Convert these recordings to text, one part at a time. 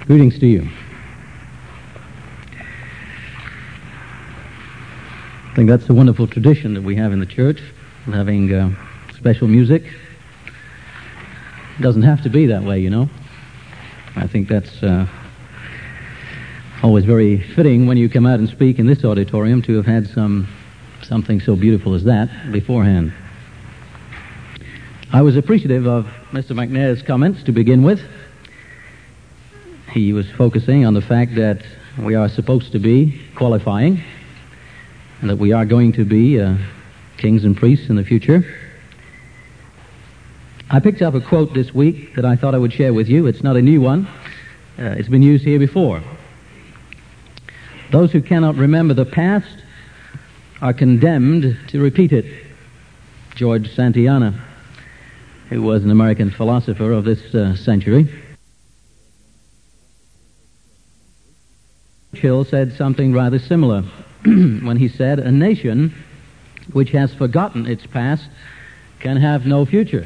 Greetings to you. I think that's a wonderful tradition that we have in the church, having special music. It doesn't have to be that way, you know. I think that's always very fitting when you come out and speak in this auditorium to have had something so beautiful as that beforehand. I was appreciative of Mr. McNair's comments to begin with. He was focusing on the fact that we are supposed to be qualifying and that we are going to be kings and priests in the future. I picked up a quote this week that I thought I would share with you. It's not a new one. It's been used here before. Those who cannot remember the past are condemned to repeat it. George Santayana, who was an American philosopher of this century. Churchill said something rather similar when he said, "A nation which has forgotten its past can have no future."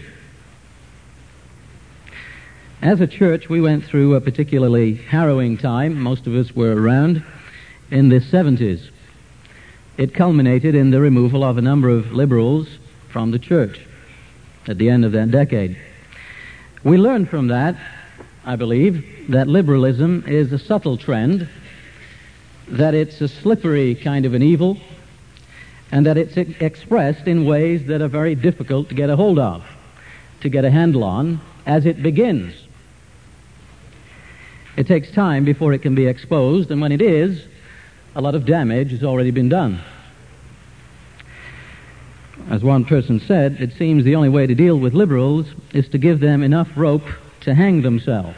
As a church, we went through a particularly harrowing time. Most of us were around in the 70s. It culminated in the removal of a number of liberals from the church at the end of that decade. We learned from that, I believe, that liberalism is a subtle trend, that it's a slippery kind of an evil, and that it's expressed in ways that are very difficult to get a hold of, to get a handle on, as it begins. It takes time before it can be exposed, and when it is, a lot of damage has already been done. As one person said, it seems the only way to deal with liberals is to give them enough rope to hang themselves.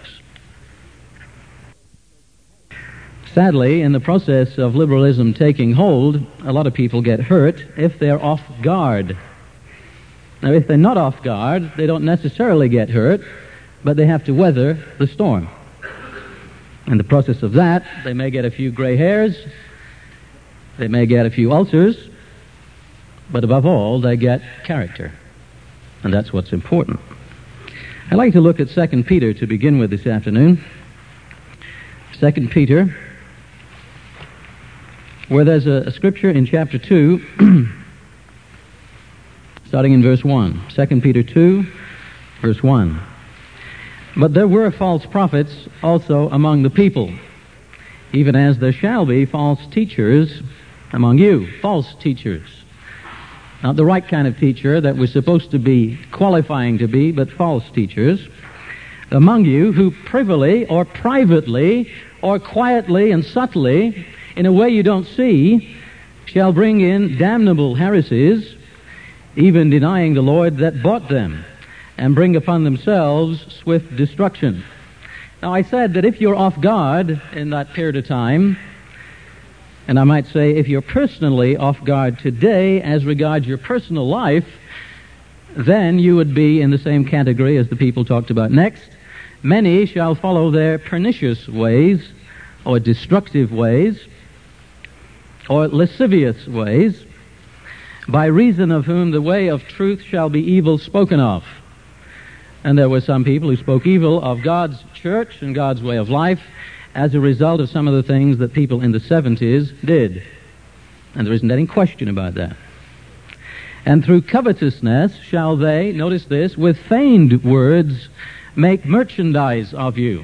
Sadly, in the process of liberalism taking hold, a lot of people get hurt if they're off guard. Now, if they're not off guard, they don't necessarily get hurt, but they have to weather the storm. In the process of that, they may get a few gray hairs, they may get a few ulcers, but above all, they get character. And that's what's important. I'd like to look at 2 Peter to begin with this afternoon. 2 Peter, where there's a scripture in chapter 2, starting in verse 1. 2 Peter 2, verse 1. "But there were false prophets also among the people, even as there shall be false teachers among you." False teachers. Not the right kind of teacher that we're supposed to be qualifying to be, but false teachers. "Among you who privily or privately or quietly and subtly, in a way you don't see, shall bring in damnable heresies, even denying the Lord that bought them, and bring upon themselves swift destruction." Now, I said that if you're off guard in that period of time, and I might say if you're personally off guard today as regards your personal life, then you would be in the same category as the people talked about next. "Many shall follow their pernicious ways, or destructive ways, or lascivious ways, by reason of whom the way of truth shall be evil spoken of." And there were some people who spoke evil of God's church and God's way of life as a result of some of the things that people in the 70s did. And there isn't any question about that. "And through covetousness shall they," notice this, "with feigned words make merchandise of you."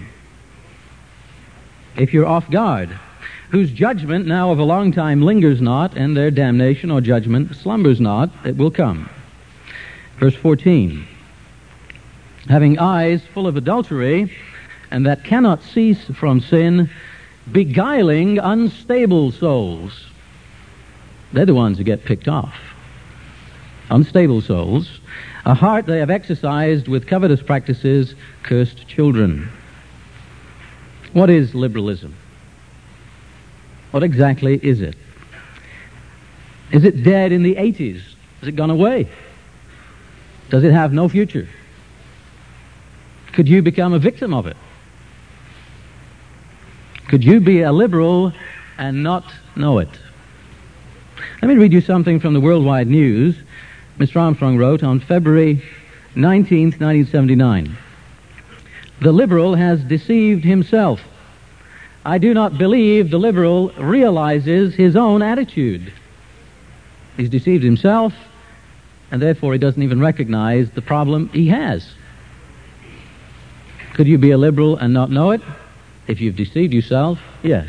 If you're off guard, "whose judgment now of a long time lingers not, and their damnation or judgment slumbers not, it will come." Verse 14. "Having eyes full of adultery, and that cannot cease from sin, beguiling unstable souls." They're the ones who get picked off. Unstable souls. "A heart they have exercised with covetous practices, cursed children." What is liberalism? What exactly is it? Is it dead in the 80s? Has it gone away? Does it have no future? Could you become a victim of it? Could you be a liberal and not know it? Let me read you something from the Worldwide News. Mr. Armstrong wrote on February 19th, 1979. "The liberal has deceived himself. I do not believe the liberal realizes his own attitude. He's deceived himself, and therefore he doesn't even recognize the problem he has. Could you be a liberal and not know it? If you've deceived yourself, yes.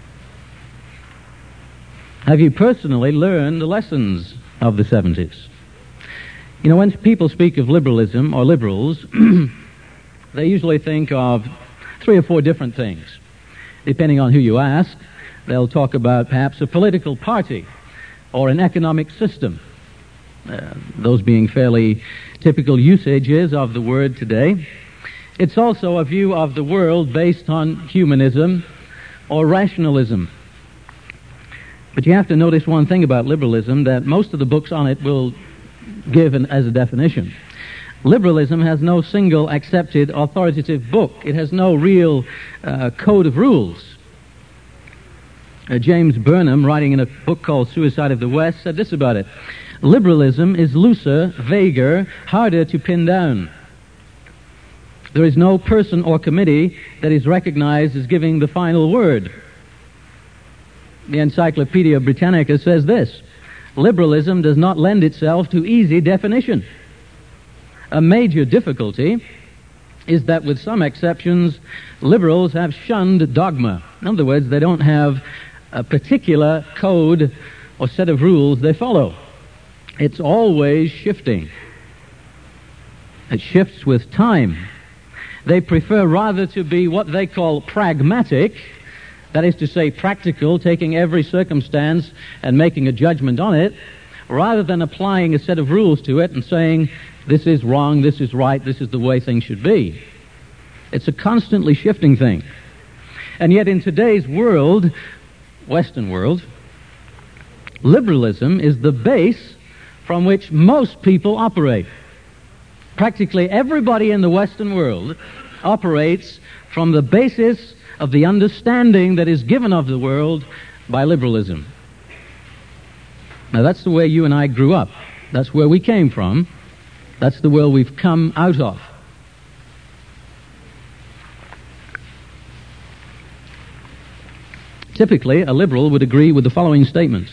Have you personally learned the lessons of the 70s? You know, when people speak of liberalism or liberals, they usually think of 3 or 4 different things. Depending on who you ask, they'll talk about perhaps a political party or an economic system. Those being fairly typical usages of the word today. It's also a view of the world based on humanism or rationalism. But you have to notice one thing about liberalism, that most of the books on it will give as a definition. Liberalism has no single accepted authoritative book. It has no real code of rules. James Burnham, writing in a book called Suicide of the West, said this about it: liberalism is looser, vaguer, harder to pin down. There is no person or committee that is recognized as giving the final word. The Encyclopedia Britannica says this: liberalism does not lend itself to easy definition. A major difficulty is that, with some exceptions, liberals have shunned dogma. In other words, they don't have a particular code or set of rules they follow. It's always shifting. It shifts with time. They prefer rather to be what they call pragmatic, that is to say practical, taking every circumstance and making a judgment on it, rather than applying a set of rules to it and saying, this is wrong, this is right, this is the way things should be. It's a constantly shifting thing. And yet in today's world, Western world, liberalism is the base from which most people operate. Practically everybody in the Western world operates from the basis of the understanding that is given of the world by liberalism. Now that's the way you and I grew up. That's where we came from. That's the world we've come out of. Typically, a liberal would agree with the following statements: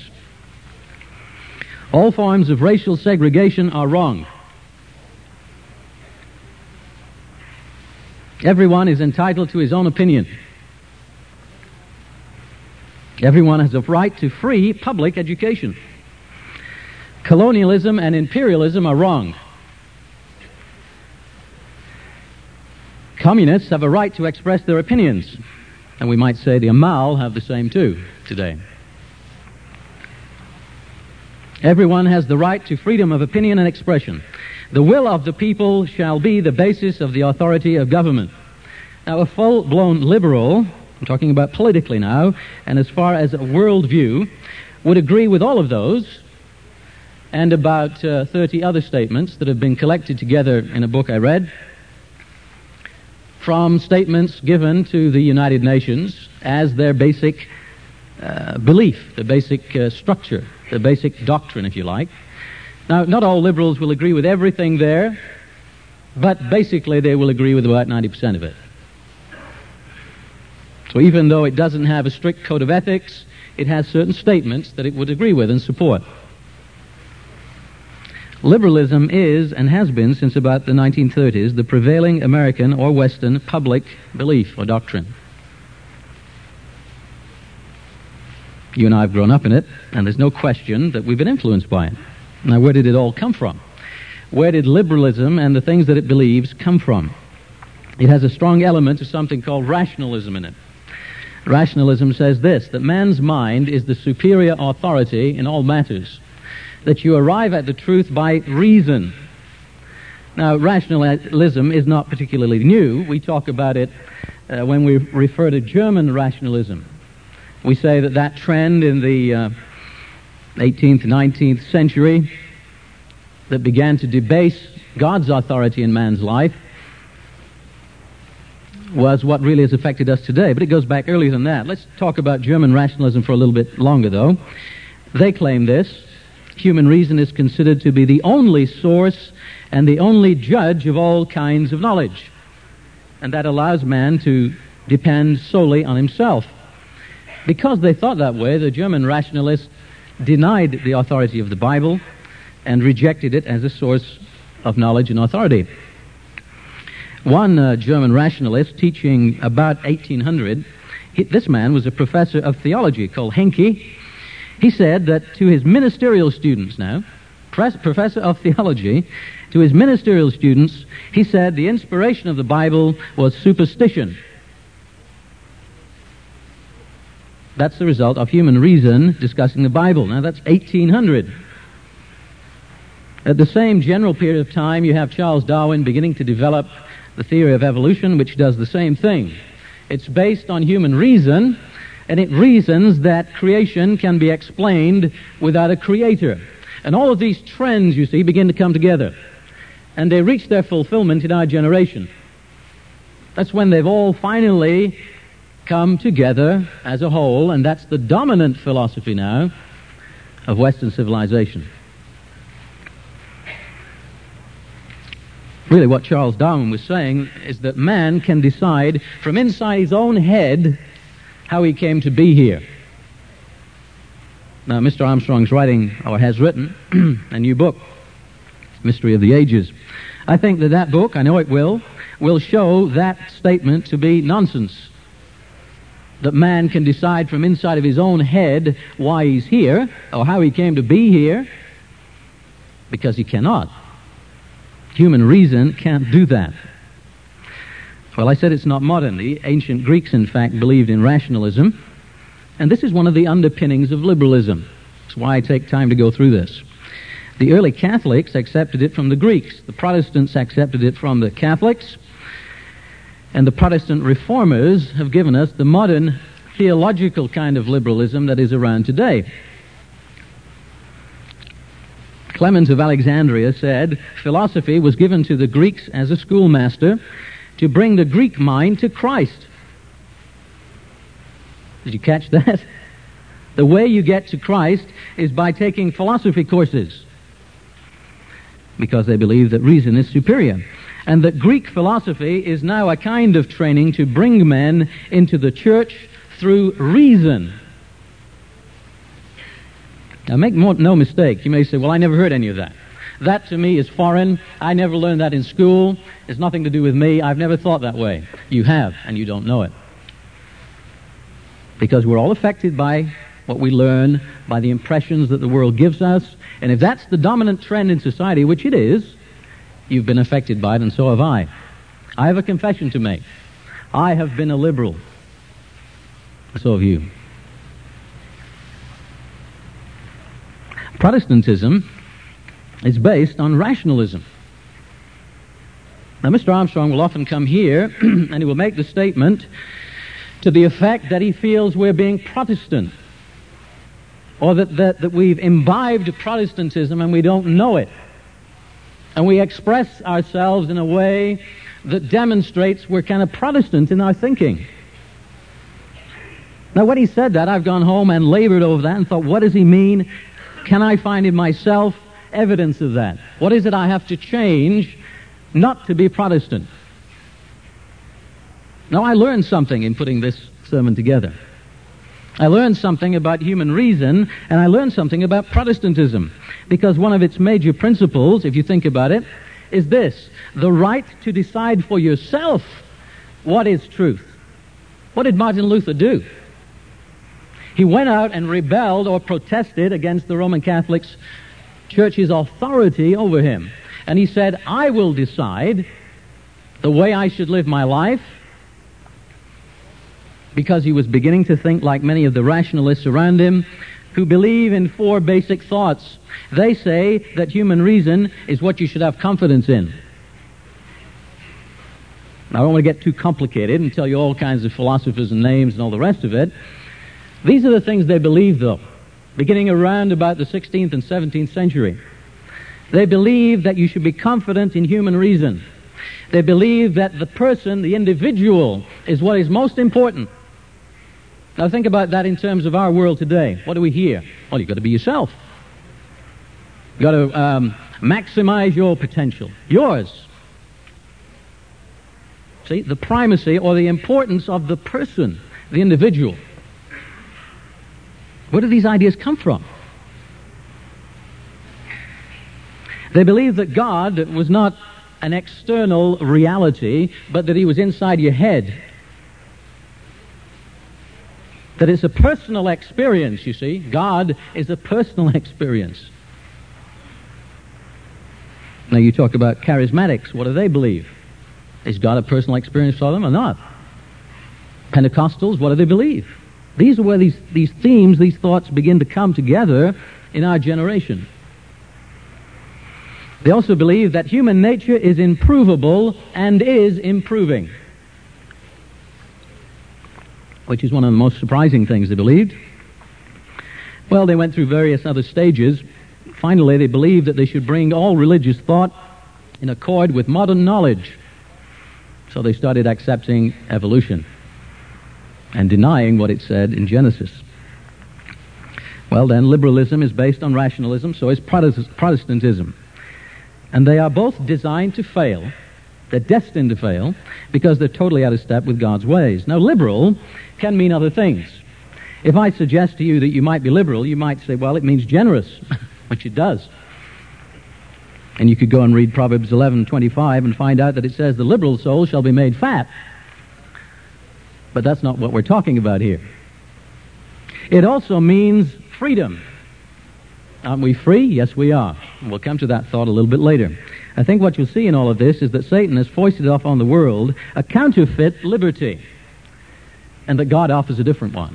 all forms of racial segregation are wrong. Everyone is entitled to his own opinion. Everyone has a right to free public education. Colonialism and imperialism are wrong. Communists have a right to express their opinions. And we might say the Amal have the same too today. Everyone has the right to freedom of opinion and expression. The will of the people shall be the basis of the authority of government. Now, a full-blown liberal, I'm talking about politically now, and as far as a worldview, would agree with all of those and about 30 other statements that have been collected together in a book I read, from statements given to the United Nations as their basic belief, the basic structure, the basic doctrine, if you like. Now, not all liberals will agree with everything there, but basically they will agree with about 90% of it. So even though it doesn't have a strict code of ethics, it has certain statements that it would agree with and support. Liberalism is, and has been since about the 1930s, the prevailing American or Western public belief or doctrine. You and I have grown up in it, and there's no question that we've been influenced by it. Now, where did it all come from? Where did liberalism and the things that it believes come from? It has a strong element of something called rationalism in it. Rationalism says this, that man's mind is the superior authority in all matters, that you arrive at the truth by reason. Now, rationalism is not particularly new. We talk about it when we refer to German rationalism. We say that that trend in the 18th, 19th century that began to debase God's authority in man's life was what really has affected us today. But it goes back earlier than that. Let's talk about German rationalism for a little bit longer, though. They claim this: human reason is considered to be the only source and the only judge of all kinds of knowledge. And that allows man to depend solely on himself. Because they thought that way, the German rationalists denied the authority of the Bible and rejected it as a source of knowledge and authority. One German rationalist teaching about 1800, this man was a professor of theology called Henke. He said that to his ministerial students now, professor of theology, to his ministerial students, he said the inspiration of the Bible was superstition. That's the result of human reason discussing the Bible. Now that's 1800. At the same general period of time, you have Charles Darwin beginning to develop the theory of evolution, which does the same thing. It's based on human reason, and it reasons that creation can be explained without a creator. And all of these trends, you see, begin to come together. And they reach their fulfillment in our generation. That's when they've all finally come together as a whole, and that's the dominant philosophy now of Western civilization. Really, what Charles Darwin was saying is that man can decide from inside his own head how he came to be here. Now, Mr. Armstrong's writing, or has written, a new book, Mystery of the Ages. I think that book, I know it will show that statement to be nonsense. That man can decide from inside of his own head why he's here, or how he came to be here, because he cannot. Human reason can't do that. Well, I said it's not modern. The ancient Greeks, in fact, believed in rationalism, and this is one of the underpinnings of liberalism. That's why I take time to go through this. The early Catholics accepted it from the Greeks. The Protestants accepted it from the Catholics. And the Protestant reformers have given us the modern theological kind of liberalism that is around today. Clement of Alexandria said, philosophy was given to the Greeks as a schoolmaster to bring the Greek mind to Christ. Did you catch that? The way you get to Christ is by taking philosophy courses, because they believe that reason is superior. And that Greek philosophy is now a kind of training to bring men into the church through reason. Now make no mistake, you may say, well, I never heard any of that. That to me is foreign. I never learned that in school. It's nothing to do with me. I've never thought that way. You have, and you don't know it. Because we're all affected by what we learn, by the impressions that the world gives us. And if that's the dominant trend in society, which it is, you've been affected by it, and so have I. I have a confession to make. I have been a liberal. So have you. Protestantism is based on rationalism. Now, Mr. Armstrong will often come here and he will make the statement to the effect that he feels we're being Protestant, or that we've imbibed Protestantism and we don't know it. And we express ourselves in a way that demonstrates we're kind of Protestant in our thinking. Now, when he said that, I've gone home and labored over that and thought, what does he mean? Can I find in myself evidence of that? What is it I have to change not to be Protestant? Now, I learned something in putting this sermon together. I learned something about human reason, and I learned something about Protestantism, because one of its major principles, if you think about it, is this: the right to decide for yourself what is truth. What did Martin Luther do? He went out and rebelled or protested against the Roman Catholic Church's authority over him. And he said, I will decide the way I should live my life, because he was beginning to think like many of the rationalists around him who believe in four basic thoughts. They say that human reason is what you should have confidence in. Now, I don't want to get too complicated and tell you all kinds of philosophers and names and all the rest of it. These are the things they believe, though, beginning around about the 16th and 17th century. They believe that you should be confident in human reason. They believe that the person, the individual, is what is most important. Now think about that in terms of our world today. What do we hear? Well, you've got to be yourself. You've got to maximize your potential. Yours. See, the primacy or the importance of the person, the individual. Where do these ideas come from? They believe that God was not an external reality, but that he was inside your head. That it's a personal experience, you see. God is a personal experience. Now you talk about charismatics. What do they believe? Is God a personal experience for them or not? Pentecostals, what do they believe? These are where these themes, these thoughts begin to come together in our generation. They also believe that human nature is improvable and is improving, which is one of the most surprising things they believed. Well, they went through various other stages. Finally, they believed that they should bring all religious thought in accord with modern knowledge. So they started accepting evolution and denying what it said in Genesis. Well, then, liberalism is based on rationalism, so is Protestantism. And they are both designed to fail. They're destined to fail because they're totally out of step with God's ways. Now, liberal can mean other things. If I suggest to you that you might be liberal, you might say, well, it means generous, which it does. And you could go and read Proverbs 11:25 and find out that it says, the liberal soul shall be made fat. But that's not what we're talking about here. It also means freedom. Aren't we free? Yes, we are. We'll come to that thought a little bit later. I think what you'll see in all of this is that Satan has foisted off on the world a counterfeit liberty, and that God offers a different one.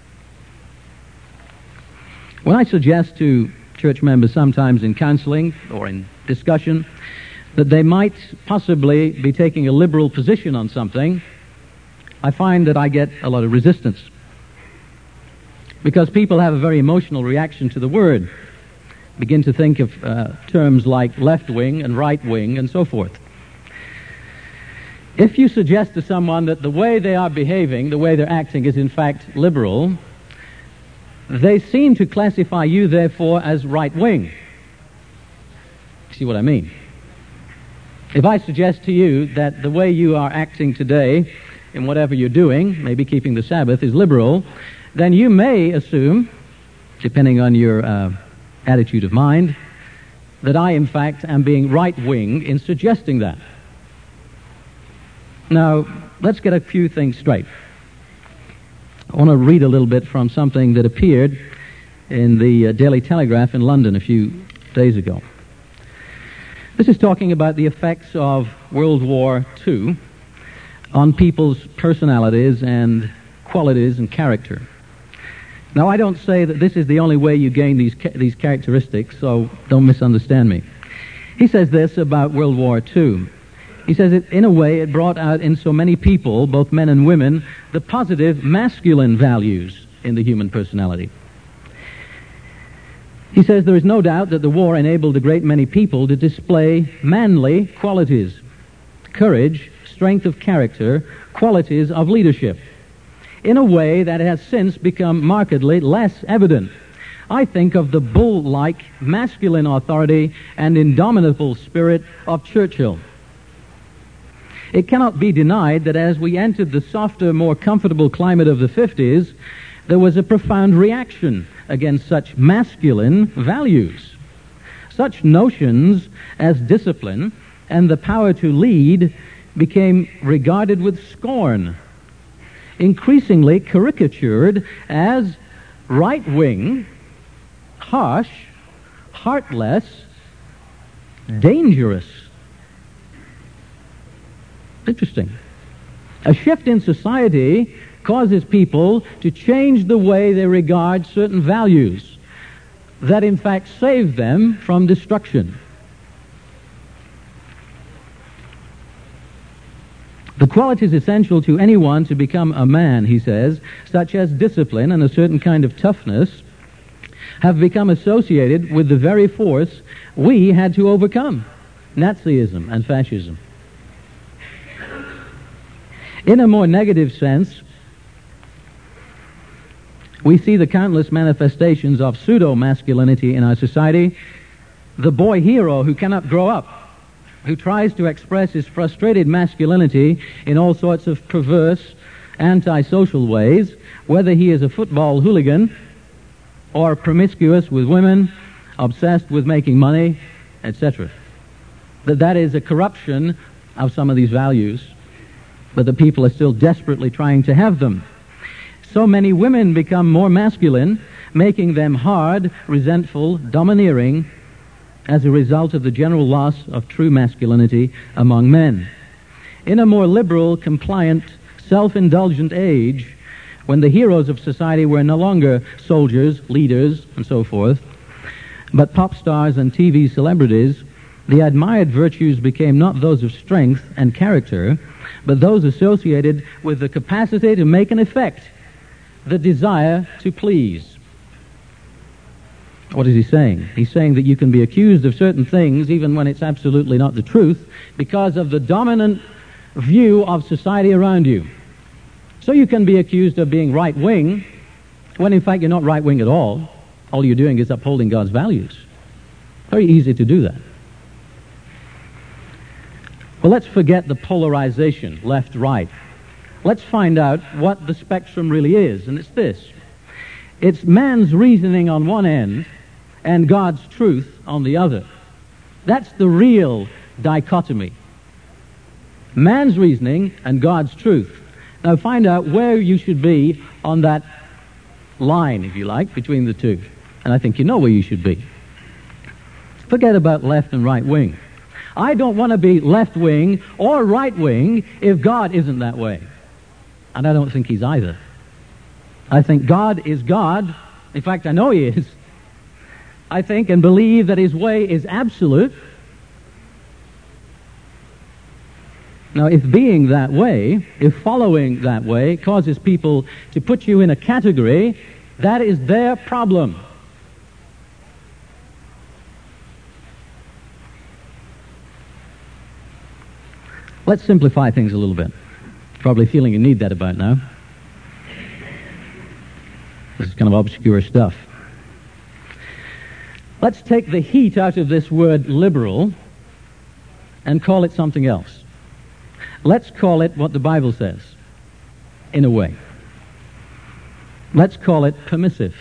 When I suggest to church members sometimes in counseling or in discussion that they might possibly be taking a liberal position on something, I find that I get a lot of resistance, because people have a very emotional reaction to the word, begin to think of terms like left wing and right wing and so forth. If you suggest to someone that the way they are behaving, the way they're acting is in fact liberal, they seem to classify you therefore as right wing. See what I mean? If I suggest to you that the way you are acting today in whatever you're doing, maybe keeping the Sabbath, is liberal, then you may assume, depending on your attitude of mind, that I, in fact, am being right-wing in suggesting that. Now, let's get a few things straight. I want to read a little bit from something that appeared in the Daily Telegraph in London a few days ago. This is talking about the effects of World War II on people's personalities and qualities and character. Now, I don't say that this is the only way you gain these characteristics, so don't misunderstand me. He says this about World War II. He says, in a way, it brought out in so many people, both men and women, the positive masculine values in the human personality. He says, there is no doubt that the war enabled a great many people to display manly qualities, courage, strength of character, qualities of leadership, in a way that has since become markedly less evident. I think of the bull-like masculine authority and indomitable spirit of Churchill. It cannot be denied that as we entered the softer, more comfortable climate of the 50s, there was a profound reaction against such masculine values. Such notions as discipline and the power to lead became regarded with scorn, increasingly caricatured as right-wing, harsh, heartless, dangerous. Interesting. A shift in society causes people to change the way they regard certain values that in fact save them from destruction. The qualities essential to anyone to become a man, he says, such as discipline and a certain kind of toughness, have become associated with the very force we had to overcome, Nazism and fascism. In a more negative sense, we see the countless manifestations of pseudo-masculinity in our society. The boy hero who cannot grow up, who tries to express his frustrated masculinity in all sorts of perverse, antisocial ways, whether he is a football hooligan or promiscuous with women, obsessed with making money, etc. That is a corruption of some of these values, but the people are still desperately trying to have them. So many women become more masculine, making them hard, resentful, domineering, as a result of the general loss of true masculinity among men. In a more liberal, compliant, self-indulgent age, when the heroes of society were no longer soldiers, leaders, and so forth, but pop stars and TV celebrities, the admired virtues became not those of strength and character, but those associated with the capacity to make an effect, the desire to please. What is he saying? He's saying that you can be accused of certain things even when it's absolutely not the truth because of the dominant view of society around you. So you can be accused of being right-wing when in fact you're not right-wing at all. All you're doing is upholding God's values. Very easy to do that. Well, let's forget the polarization, left-right. Let's find out what the spectrum really is, and it's this. It's man's reasoning on one end and God's truth on the other. That's the real dichotomy. Man's reasoning and God's truth. Now find out where you should be on that line, if you like, between the two. And I think you know where you should be. Forget about left and right wing. I don't want to be left wing or right wing if God isn't that way. And I don't think He's either. I think God is God. In fact, I know He is. I think and believe that His way is absolute. Now, if being that way, if following that way causes people to put you in a category, that is their problem. Let's simplify things a little bit. Probably feeling you need that about now. This is kind of obscure stuff. Let's take the heat out of this word liberal and call it something else. Let's call it what the Bible says, in a way. Let's call it permissive.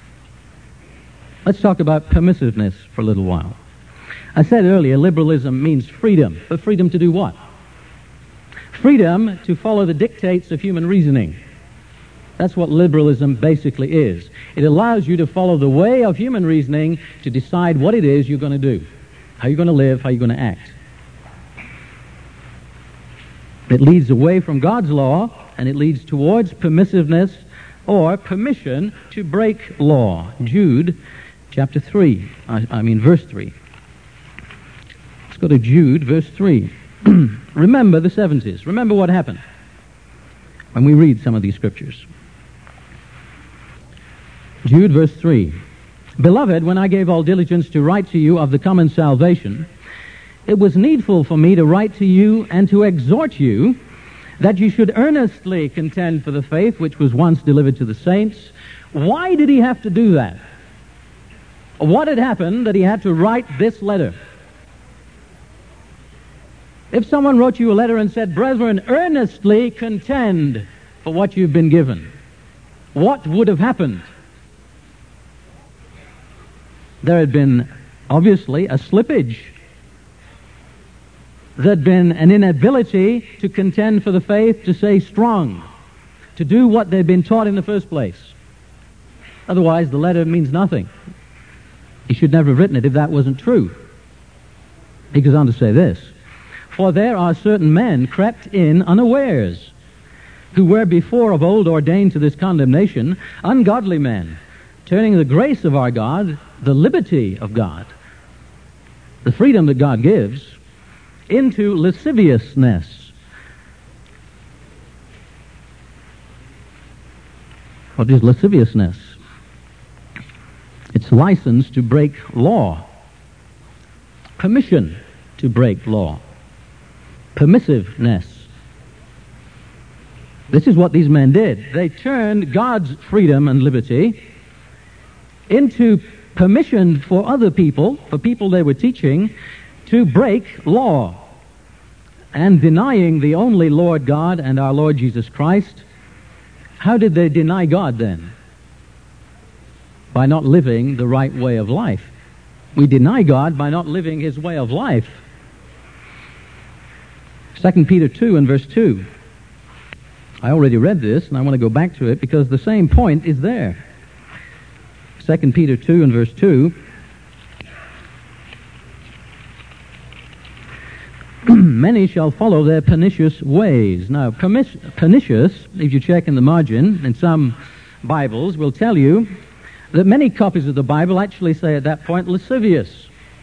Let's talk about permissiveness for a little while. I said earlier, liberalism means freedom. But freedom to do what? Freedom to follow the dictates of human reasoning. That's what liberalism basically is. It allows you to follow the way of human reasoning to decide what it is you're going to do, how you're going to live, how you're going to act. It leads away from God's law, and it leads towards permissiveness or permission to break law. Jude chapter 3, verse 3. Let's go to Jude, verse 3. Remember the 70s. Remember what happened when we read some of these scriptures. Jude, verse 3. Beloved, when I gave all diligence to write to you of the common salvation, it was needful for me to write to you and to exhort you that you should earnestly contend for the faith which was once delivered to the saints. Why did he have to do that? What had happened that he had to write this letter? If someone wrote you a letter and said, brethren, earnestly contend for what you've been given, what would have happened? There had been, obviously, a slippage. There had been an inability to contend for the faith, to stay strong, to do what they'd been taught in the first place. Otherwise, the letter means nothing. He should never have written it if that wasn't true. He goes on to say this, for there are certain men crept in unawares, who were before of old ordained to this condemnation, ungodly men, turning the grace of our God, the liberty of God, the freedom that God gives, into lasciviousness. What is lasciviousness? It's license to break law, permission to break law, permissiveness. This is what these men did. They turned God's freedom and liberty into permission for other people, for people they were teaching, to break law. And denying the only Lord God and our Lord Jesus Christ, how did they deny God then? By not living the right way of life. We deny God by not living his way of life. 2 Peter 2 and verse 2. I already read this, and I want to go back to it because the same point is there. 2 Peter 2 and verse 2. Many shall follow their pernicious ways. Now, pernicious, if you check in the margin, in some Bibles, will tell you that many copies of the Bible actually say at that point, lascivious.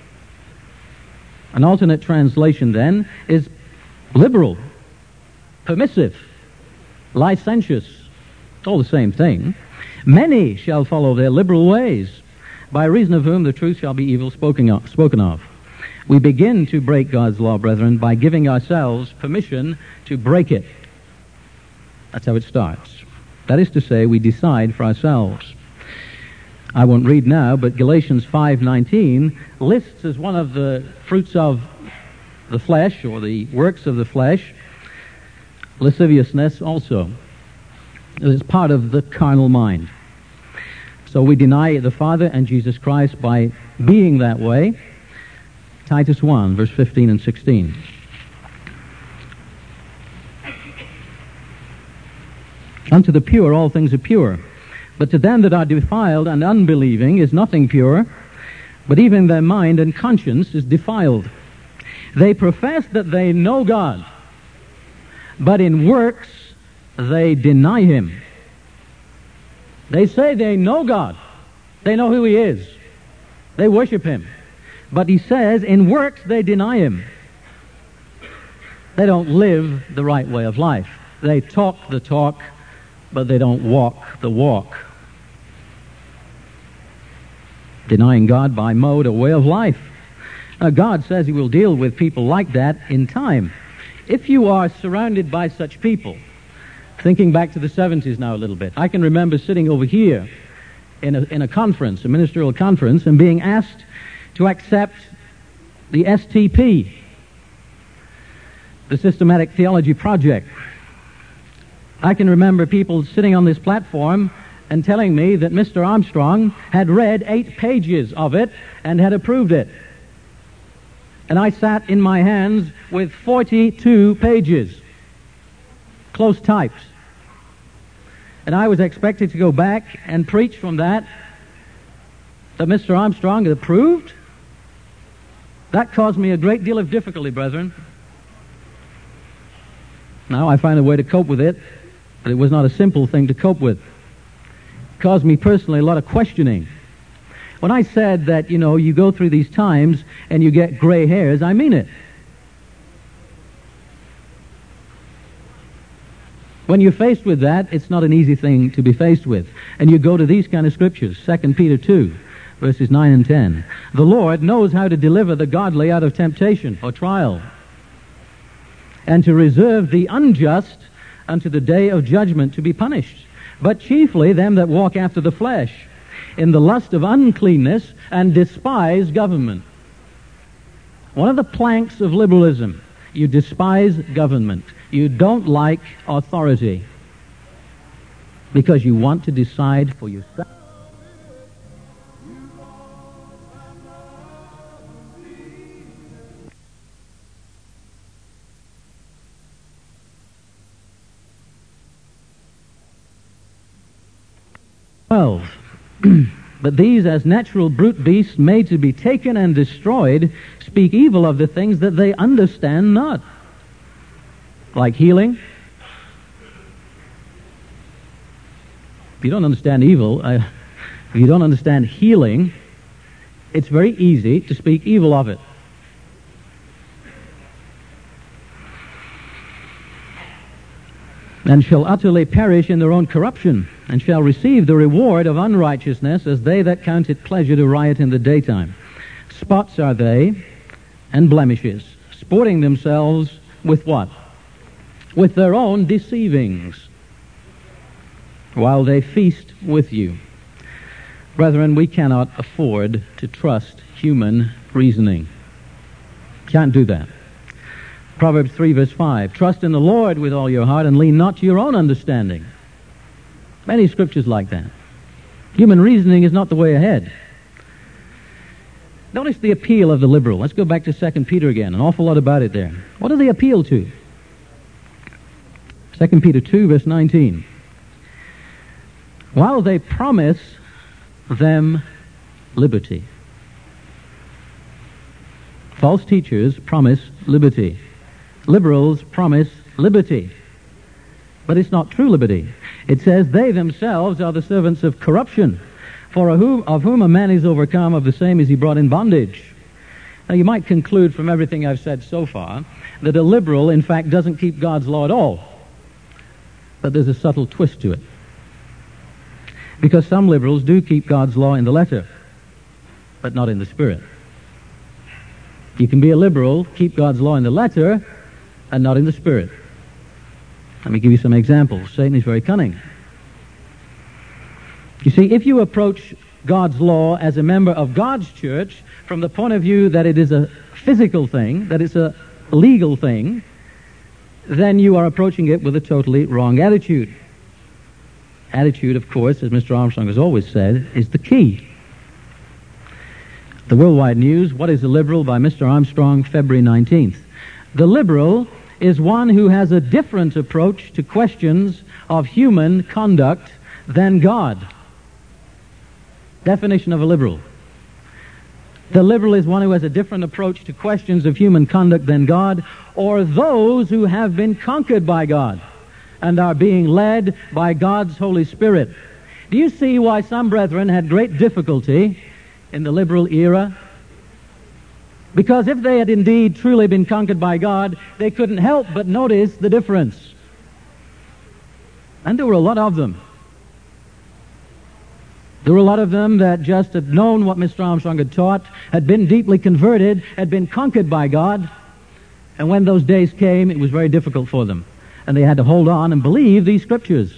An alternate translation, then, is liberal, permissive, licentious, all the same thing. Many shall follow their liberal ways, by reason of whom the truth shall be evil spoken of. We begin to break God's law, brethren, by giving ourselves permission to break it. That's how it starts. That is to say, we decide for ourselves. I won't read now, but Galatians 5:19 lists as one of the fruits of the flesh, or the works of the flesh, lasciviousness also. It is part of the carnal mind. So we deny the Father and Jesus Christ by being that way. Titus 1, verse 15 and 16. Unto the pure all things are pure, but to them that are defiled and unbelieving is nothing pure, but even their mind and conscience is defiled. They profess that they know God, but in works they deny him. They say they know God. They know who he is. They worship him. But he says in works they deny him. They don't live the right way of life. They talk the talk, but they don't walk the walk. Denying God by mode or way of life. Now, God says he will deal with people like that in time. If you are surrounded by such people, thinking back to the 70s now a little bit, I can remember sitting over here in a conference, a ministerial conference, and being asked to accept the STP, the Systematic Theology Project. I can remember people sitting on this platform and telling me that Mr. Armstrong had read 8 pages of it and had approved it. And I sat in my hands with 42 pages, close typed. And I was expected to go back and preach from that Mr. Armstrong had approved. That caused me a great deal of difficulty, brethren. Now I find a way to cope with it, but it was not a simple thing to cope with. It caused me personally a lot of questioning. When I said that, you go through these times and you get gray hairs, I mean it. When you're faced with that, it's not an easy thing to be faced with. And you go to these kind of scriptures, 2 Peter 2. Verses 9 and 10. The Lord knows how to deliver the godly out of temptation or trial, and to reserve the unjust unto the day of judgment to be punished, but chiefly them that walk after the flesh, in the lust of uncleanness, and despise government. One of the planks of liberalism, you despise government. You don't like authority because you want to decide for yourself. 12. But these, as natural brute beasts made to be taken and destroyed, speak evil of the things that they understand not. Like healing. If you don't understand evil, if you don't understand healing, it's very easy to speak evil of it. And shall utterly perish in their own corruption, and shall receive the reward of unrighteousness, as they that count it pleasure to riot in the daytime. Spots are they, and blemishes, sporting themselves with what? With their own deceivings, while they feast with you. Brethren, we cannot afford to trust human reasoning. Can't do that. Proverbs 3 verse 5, trust in the Lord with all your heart and lean not to your own understanding. Many scriptures like that. Human reasoning is not the way ahead. Notice the appeal of the liberal. Let's go back to 2 Peter again. An awful lot about it there. What do they appeal to? 2 Peter 2 verse 19. While they promise them liberty. False teachers promise liberty. Liberals promise liberty. But it's not true liberty. It says they themselves are the servants of corruption, for of whom a man is overcome, of the same is he brought in bondage. Now you might conclude from everything I've said so far that a liberal, in fact, doesn't keep God's law at all. But there's a subtle twist to it. Because some liberals do keep God's law in the letter, but not in the spirit. You can be a liberal, keep God's law in the letter, and not in the spirit. Let me give you some examples. Satan is very cunning. You see, if you approach God's law as a member of God's church from the point of view that it is a physical thing, that it's a legal thing, then you are approaching it with a totally wrong attitude. Attitude, of course, as Mr. Armstrong has always said, is the key. The Worldwide News, What is a Liberal? By Mr. Armstrong, February 19th. The liberal is one who has a different approach to questions of human conduct than God. Definition of a liberal. The liberal is one who has a different approach to questions of human conduct than God, or those who have been conquered by God and are being led by God's Holy Spirit. Do you see why some brethren had great difficulty in the liberal era? Because if they had indeed truly been conquered by God, they couldn't help but notice the difference. And there were a lot of them. There were a lot of them that just had known what Mr. Armstrong had taught, had been deeply converted, had been conquered by God, and when those days came, it was very difficult for them. And they had to hold on and believe these scriptures.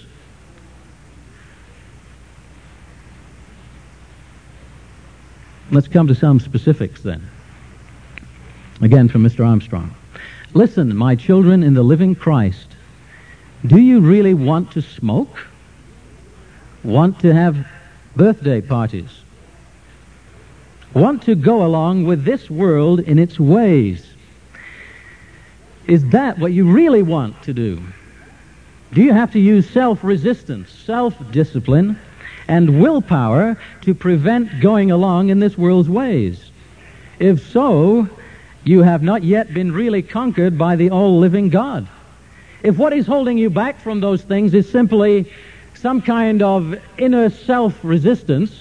Let's come to some specifics then. Again from Mr. Armstrong. Listen, my children in the living Christ, do you really want to smoke? Want to have birthday parties? Want to go along with this world in its ways? Is that what you really want to do? Do you have to use self-resistance, self-discipline, and willpower to prevent going along in this world's ways? If so, you have not yet been really conquered by the all-living God. If what is holding you back from those things is simply some kind of inner self-resistance,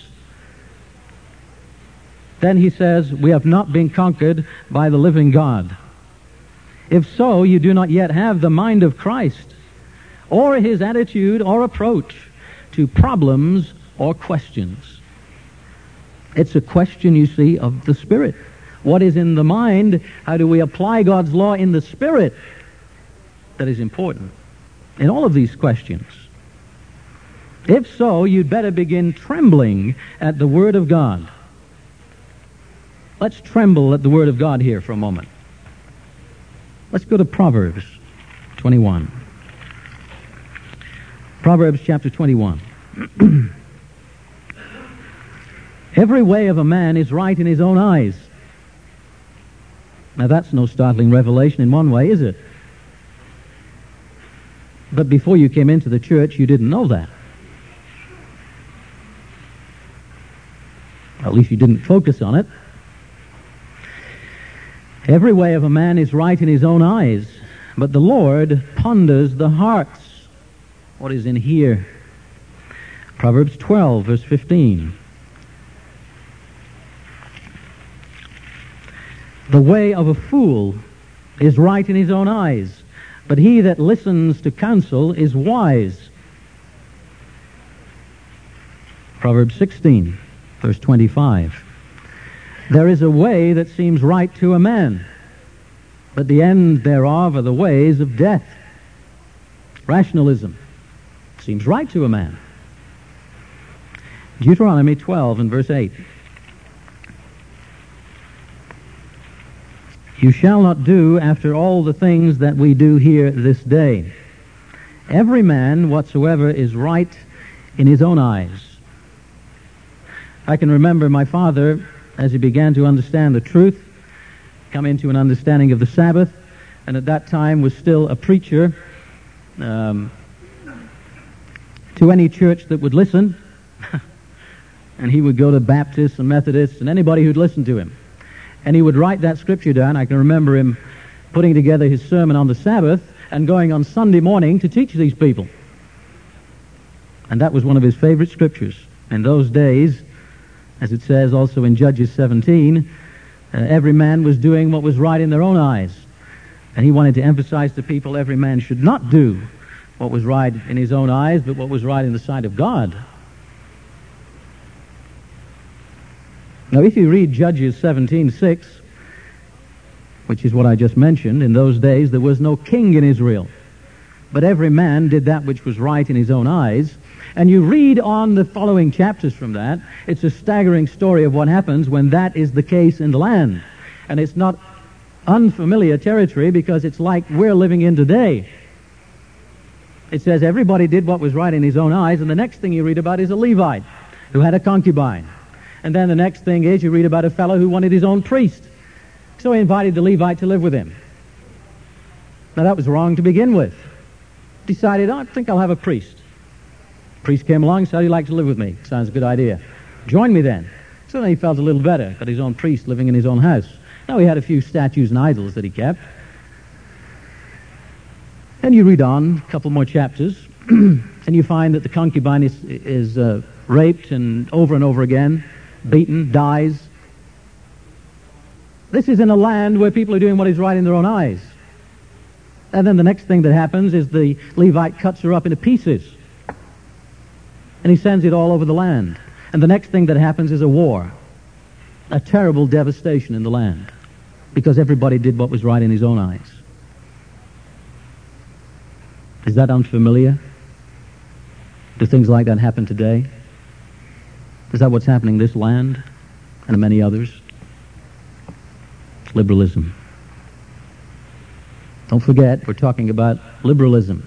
then he says, we have not been conquered by the living God. If so, you do not yet have the mind of Christ, or his attitude or approach to problems or questions. It's a question, you see, of the Spirit. What is in the mind? How do we apply God's law in the Spirit? That is important in all of these questions. If so, you'd better begin trembling at the Word of God. Let's tremble at the Word of God here for a moment. Let's go to Proverbs 21. Proverbs chapter 21. Every way of a man is right in his own eyes. Now that's no startling revelation in one way, is it? But before you came into the church, you didn't know that. At least you didn't focus on it. Every way of a man is right in his own eyes, but the Lord ponders the hearts. What is in here? Proverbs 12, verse 15. The way of a fool is right in his own eyes, but he that listens to counsel is wise. Proverbs 16, verse 25. There is a way that seems right to a man, but the end thereof are the ways of death. Rationalism seems right to a man. Deuteronomy 12 and verse 8. You shall not do after all the things that we do here this day. Every man whatsoever is right in his own eyes. I can remember my father, as he began to understand the truth, come into an understanding of the Sabbath, and at that time was still a preacher to any church that would listen. And he would go to Baptists and Methodists and anybody who'd listen to him. And he would write that scripture down. I can remember him putting together his sermon on the Sabbath and going on Sunday morning to teach these people. And that was one of his favorite scriptures. In those days, as it says also in Judges 17, every man was doing what was right in their own eyes. And he wanted to emphasize to people every man should not do what was right in his own eyes, but what was right in the sight of God. Now, if you read Judges 17:6, which is what I just mentioned, in those days there was no king in Israel, but every man did that which was right in his own eyes. And you read on the following chapters from that, it's a staggering story of what happens when that is the case in the land. And it's not unfamiliar territory, because it's like we're living in today. It says everybody did what was right in his own eyes, and the next thing you read about is a Levite who had a concubine. And then the next thing is you read about a fellow who wanted his own priest. So he invited the Levite to live with him. Now that was wrong to begin with. Decided, I think I'll have a priest. Priest came along and said, he'd like to live with me. Sounds a good idea. Join me then. So then he felt a little better, got his own priest living in his own house. Now he had a few statues and idols that he kept. And you read on a couple more chapters, and you find that the concubine is raped and over again, beaten, dies. This is in a land where people are doing what is right in their own eyes. And then the next thing that happens is the Levite cuts her up into pieces. And he sends it all over the land. And the next thing that happens is a war. A terrible devastation in the land. Because everybody did what was right in his own eyes. Is that unfamiliar? Do things like that happen today? Is that what's happening in this land and in many others? Liberalism. Don't forget, we're talking about liberalism.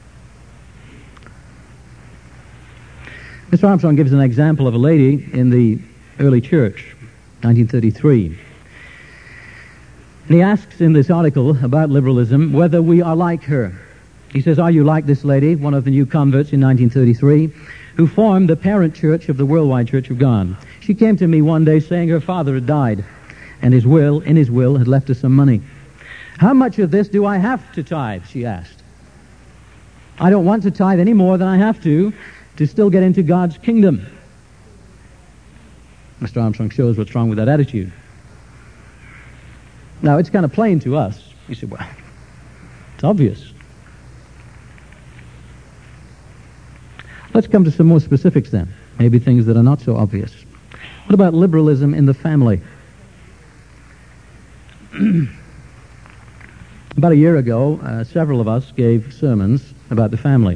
Mr. Armstrong gives an example of a lady in the early church, 1933. And he asks in this article about liberalism whether we are like her. He says, are you like this lady, one of the new converts in 1933, who formed the parent church of the Worldwide Church of God? She came to me one day saying her father had died, and in his will, had left her some money. How much of this do I have to tithe, she asked. I don't want to tithe any more than I have to still get into God's kingdom. Mr. Armstrong shows what's wrong with that attitude. Now, it's kind of plain to us. You say, well, it's obvious. Let's come to some more specifics then. Maybe things that are not so obvious. What about liberalism in the family? About a year ago, several of us gave sermons about the family.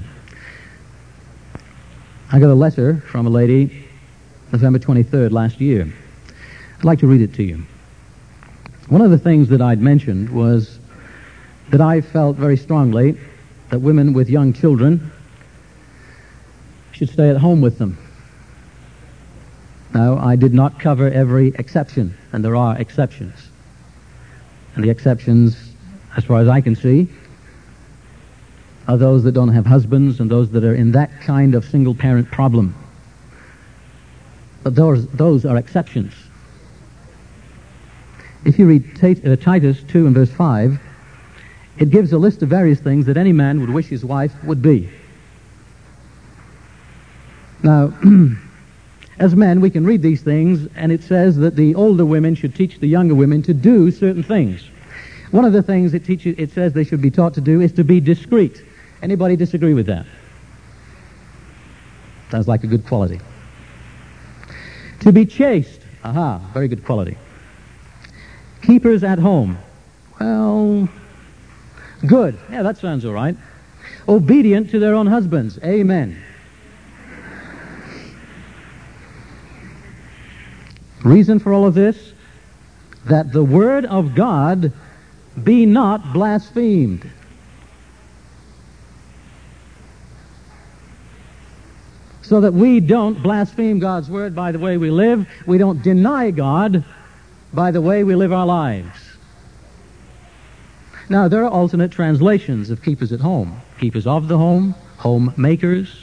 I got a letter from a lady November 23rd last year. I'd like to read it to you. One of the things that I'd mentioned was that I felt very strongly that women with young children should stay at home with them. Now, I did not cover every exception, and there are exceptions. And the exceptions, as far as I can see, are those that don't have husbands and those that are in that kind of single-parent problem. But those are exceptions. If you read Titus 2 and verse 5, it gives a list of various things that any man would wish his wife would be. Now, as men, we can read these things, and it says that the older women should teach the younger women to do certain things. One of the things it says they should be taught to do is to be discreet. Anybody disagree with that? Sounds like a good quality. To be chaste. Aha, very good quality. Keepers at home. Well, good. Yeah, that sounds all right. Obedient to their own husbands. Amen. Reason for all of this? That the Word of God be not blasphemed. So that we don't blaspheme God's word by the way we live. We don't deny God by the way we live our lives. Now, there are alternate translations of keepers at home. Keepers of the home, homemakers.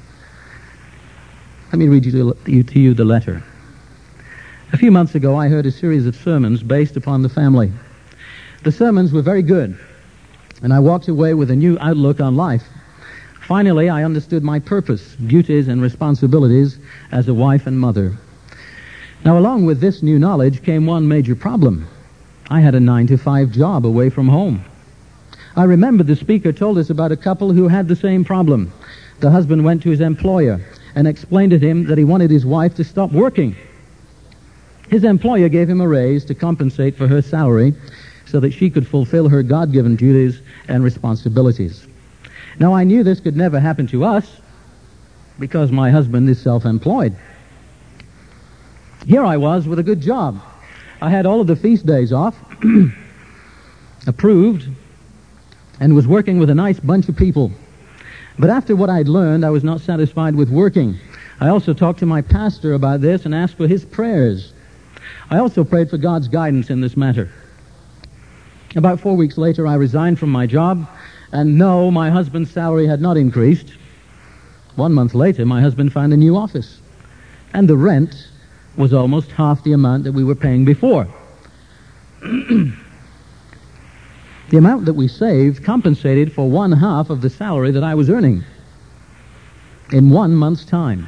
Let me read to you the letter. A few months ago, I heard a series of sermons based upon the family. The sermons were very good, and I walked away with a new outlook on life. Finally, I understood my purpose, duties, and responsibilities as a wife and mother. Now, along with this new knowledge came one major problem. I had a 9-to-5 job away from home. I remember the speaker told us about a couple who had the same problem. The husband went to his employer and explained to him that he wanted his wife to stop working. His employer gave him a raise to compensate for her salary so that she could fulfill her God-given duties and responsibilities. Now, I knew this could never happen to us because my husband is self-employed. Here I was with a good job. I had all of the feast days off, approved, and was working with a nice bunch of people. But after what I'd learned, I was not satisfied with working. I also talked to my pastor about this and asked for his prayers. I also prayed for God's guidance in this matter. About 4 weeks later, I resigned from my job, and no, my husband's salary had not increased. 1 month later, my husband found a new office, and the rent was almost half the amount that we were paying before. The amount that we saved compensated for 1/2 of the salary that I was earning in 1 month's time.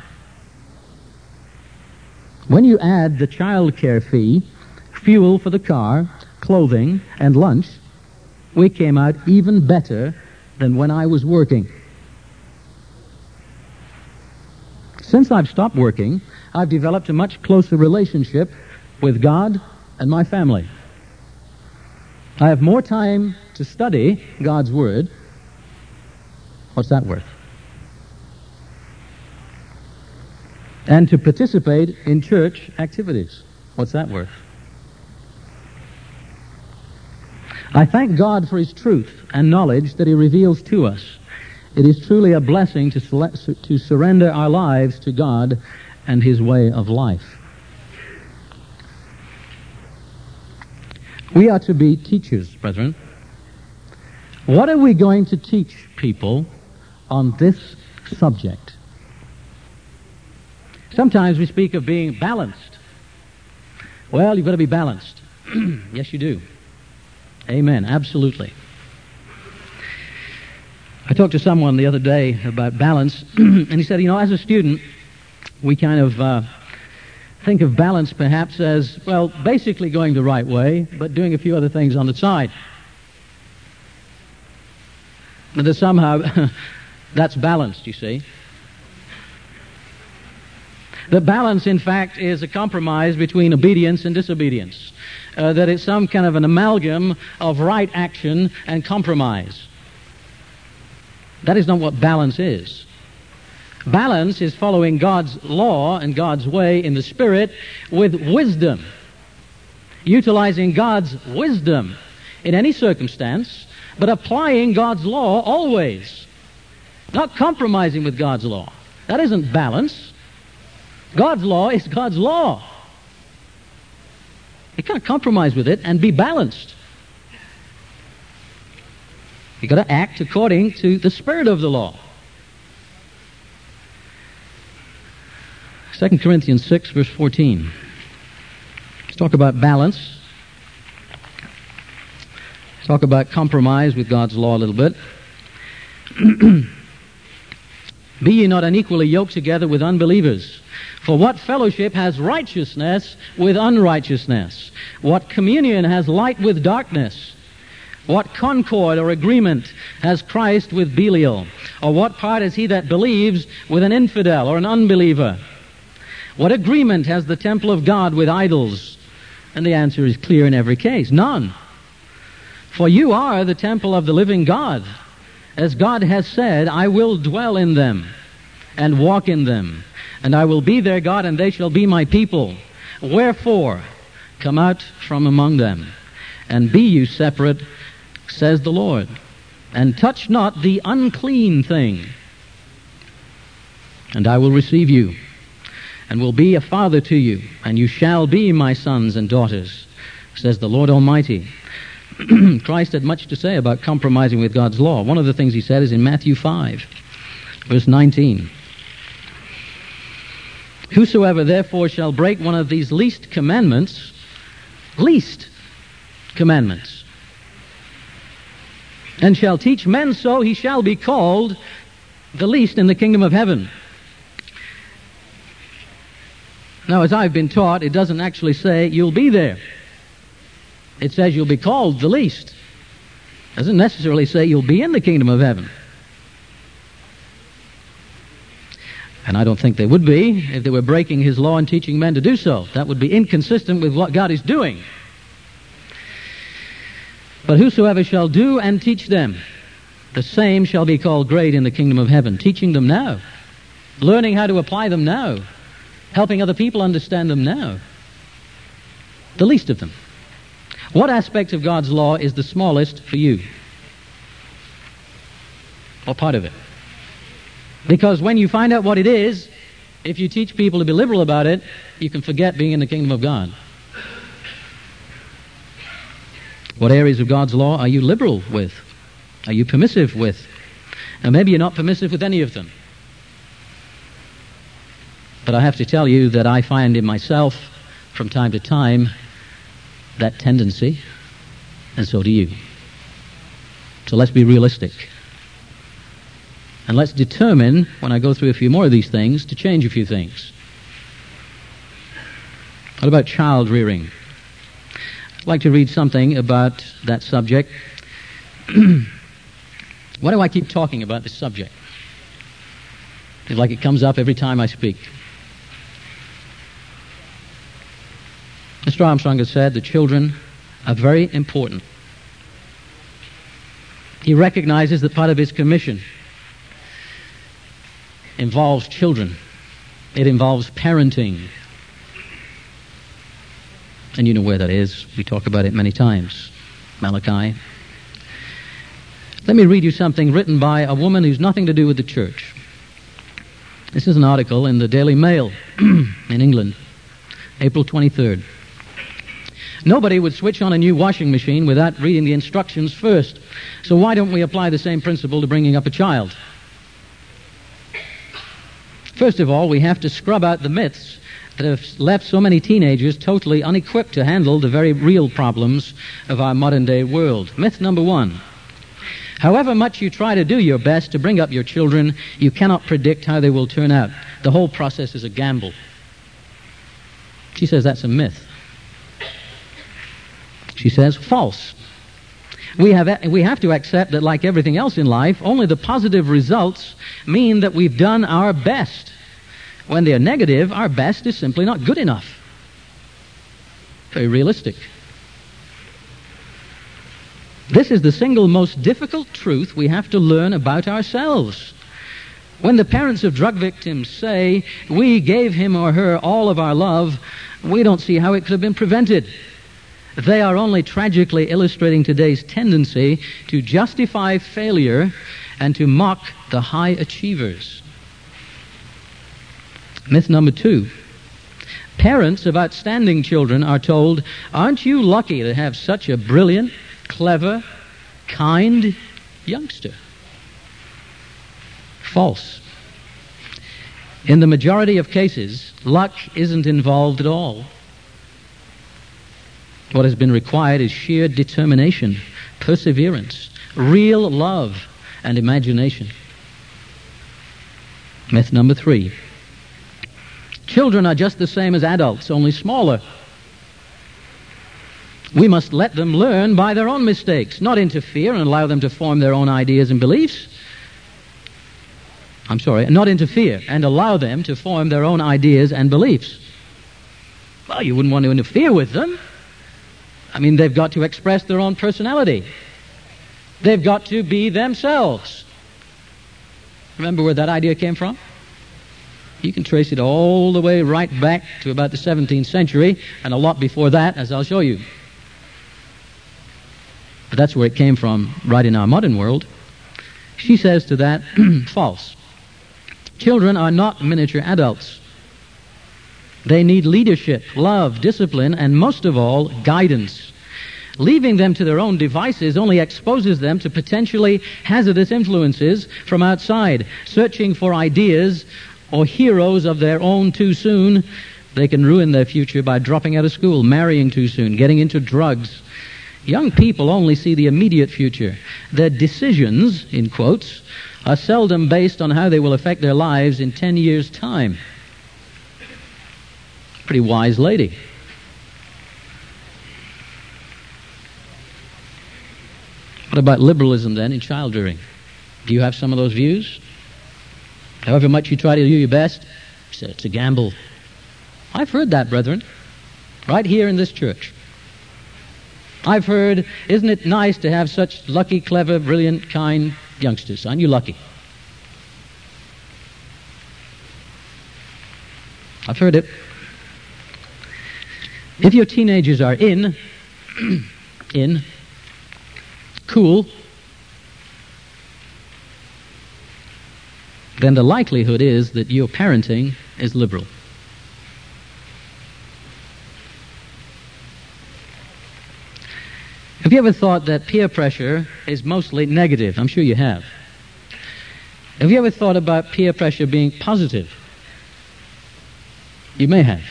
When you add the child care fee, fuel for the car, clothing, and lunch, we came out even better than when I was working. Since I've stopped working, I've developed a much closer relationship with God and my family. I have more time to study God's Word. What's that worth? And to participate in church activities. What's that worth? I thank God for His truth and knowledge that He reveals to us. It is truly a blessing to surrender our lives to God and His way of life. We are to be teachers, brethren. What are we going to teach people on this subject? Sometimes we speak of being balanced. Well, you've got to be balanced. Yes, you do. Amen. Absolutely. I talked to someone the other day about balance, and he said, as a student, we kind of think of balance perhaps as, well, basically going the right way, but doing a few other things on the side. And that somehow that's balanced, you see. That balance, in fact, is a compromise between obedience and disobedience. That it's some kind of an amalgam of right action and compromise. That is not what balance is. Balance is following God's law and God's way in the Spirit with wisdom. Utilizing God's wisdom in any circumstance, but applying God's law always. Not compromising with God's law. That isn't balance. God's law is God's law. You can't compromise with it and be balanced. You've got to act according to the spirit of the law. 2 Corinthians 6, verse 14. Let's talk about balance. Let's talk about compromise with God's law a little bit. Be ye not unequally yoked together with unbelievers. For what fellowship has righteousness with unrighteousness? What communion has light with darkness? What concord or agreement has Christ with Belial? Or what part has he that believes with an infidel or an unbeliever? What agreement has the temple of God with idols? And the answer is clear in every case. None. For you are the temple of the living God. As God has said, I will dwell in them and walk in them, and I will be their God, and they shall be my people. Wherefore, come out from among them, and be you separate, says the Lord. And touch not the unclean thing, and I will receive you, and will be a father to you, and you shall be my sons and daughters, says the Lord Almighty. Christ had much to say about compromising with God's law. One of the things he said is in Matthew 5, verse 19. Whosoever therefore shall break one of these least commandments, and shall teach men so, he shall be called the least in the kingdom of heaven. Now, as I've been taught, it doesn't actually say you'll be there. It says you'll be called the least. It doesn't necessarily say you'll be in the kingdom of heaven. And I don't think they would be if they were breaking his law and teaching men to do so. That would be inconsistent with what God is doing. But whosoever shall do and teach them, the same shall be called great in the kingdom of heaven. Teaching them now, learning how to apply them now, helping other people understand them now. The least of them. What aspect of God's law is the smallest for you? What part of it? Because when you find out what it is, if you teach people to be liberal about it, you can forget being in the kingdom of God. What areas of God's law are you liberal with? Are you permissive with? And maybe you're not permissive with any of them. But I have to tell you that I find in myself, from time to time, that tendency, and so do you. So let's be realistic. And let's determine, when I go through a few more of these things, to change a few things. What about child rearing? I'd like to read something about that subject. Why do I keep talking about this subject? It's like it comes up every time I speak. Mr. Armstrong has said the children are very important. He recognizes that part of his commission involves children. It involves parenting. And you know where that is. We talk about it many times. Malachi. Let me read you something written by a woman who's nothing to do with the church. This is an article in the Daily Mail in England, April 23rd. Nobody would switch on a new washing machine without reading the instructions first. So why don't we apply the same principle to bringing up a child? First of all, we have to scrub out the myths that have left so many teenagers totally unequipped to handle the very real problems of our modern-day world. Myth number one. However much you try to do your best to bring up your children, you cannot predict how they will turn out. The whole process is a gamble. She says that's a myth. She says, false. We have to accept that, like everything else in life, only the positive results mean that we've done our best. When they are negative, our best is simply not good enough. Very realistic. This is the single most difficult truth we have to learn about ourselves. When the parents of drug victims say, we gave him or her all of our love, we don't see how it could have been prevented. They are only tragically illustrating today's tendency to justify failure and to mock the high achievers. Myth number two. Parents of outstanding children are told, aren't you lucky to have such a brilliant, clever, kind youngster? False. In the majority of cases, luck isn't involved at all. What has been required is sheer determination, perseverance, real love, and imagination. Myth number three. Children are just the same as adults, only smaller. We must let them learn by their own mistakes, not interfere and allow them to form their own ideas and beliefs. Not interfere and allow them to form their own ideas and beliefs. Well, you wouldn't want to interfere with them. I mean, they've got to express their own personality. They've got to be themselves. Remember where that idea came from? You can trace it all the way right back to about the 17th century, and a lot before that, as I'll show you. but that's where it came from right in our modern world. She says to that, false. Children are not miniature adults. They need leadership, love, discipline, and most of all, guidance. Leaving them to their own devices only exposes them to potentially hazardous influences from outside. Searching for ideas or heroes of their own too soon, they can ruin their future by dropping out of school, marrying too soon, getting into drugs. Young people only see the immediate future. Their decisions, in quotes, are seldom based on how they will affect their lives in 10 years' time. Pretty wise lady. What about liberalism then in child rearing? Do you have some of those views? However much you try to do your best, you say it's a gamble. I've heard that, brethren, right here in this church. I've heard, isn't it nice to have such lucky, clever, brilliant, kind youngsters? Aren't you lucky? I've heard it. If your teenagers are cool, then the likelihood is that your parenting is liberal. Have you ever thought that peer pressure is mostly negative? I'm sure you have. Have you ever thought about peer pressure being positive? You may have.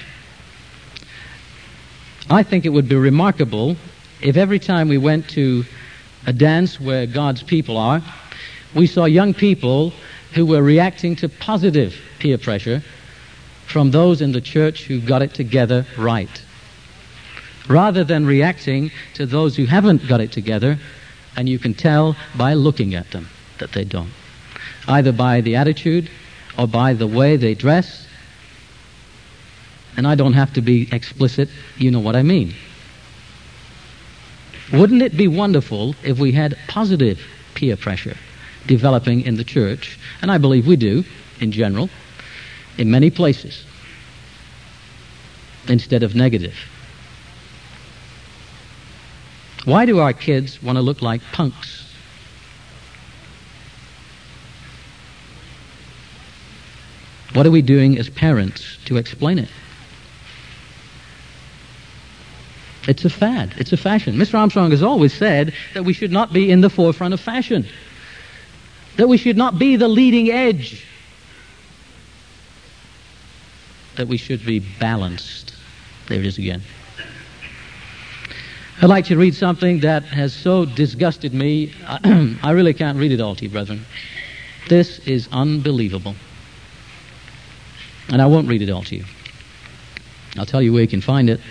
I think it would be remarkable if every time we went to a dance where God's people are, we saw young people who were reacting to positive peer pressure from those in the church who got it together right, rather than reacting to those who haven't got it together, and you can tell by looking at them that they don't, either by the attitude or by the way they dress. And I don't have to be explicit, you know what I mean. Wouldn't it be wonderful if we had positive peer pressure developing in the church, and I believe we do, in general, in many places, instead of negative? Why do our kids want to look like punks? What are we doing as parents to explain it? It's a fad. It's a fashion. Mr. Armstrong has always said that we should not be in the forefront of fashion, that we should not be the leading edge, that we should be balanced. There it is again. I'd like to read something that has so disgusted me. I really can't read it all to you, brethren. This is unbelievable. And I won't read it all to you. I'll tell you where you can find it.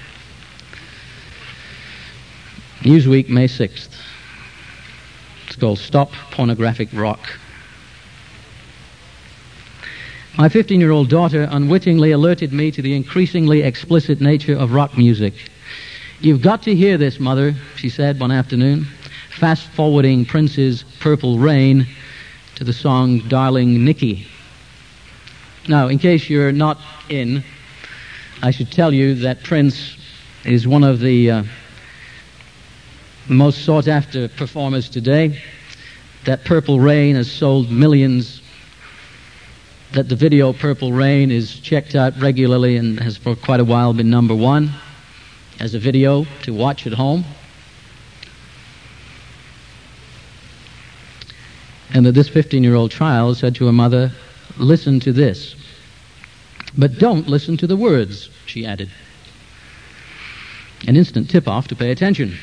Newsweek, May 6th. It's called Stop Pornographic Rock. My 15-year-old daughter unwittingly alerted me to the increasingly explicit nature of rock music. "You've got to hear this, Mother," she said one afternoon, fast-forwarding Prince's Purple Rain to the song Darling Nikki. Now, in case you're not in, I should tell you that Prince is one of the most sought-after performers today, that Purple Rain has sold millions, that the video Purple Rain is checked out regularly and has for quite a while been number one as a video to watch at home, and that this 15-year-old child said to her mother, "Listen to this. But don't listen to the words," she added. An instant tip-off to pay attention.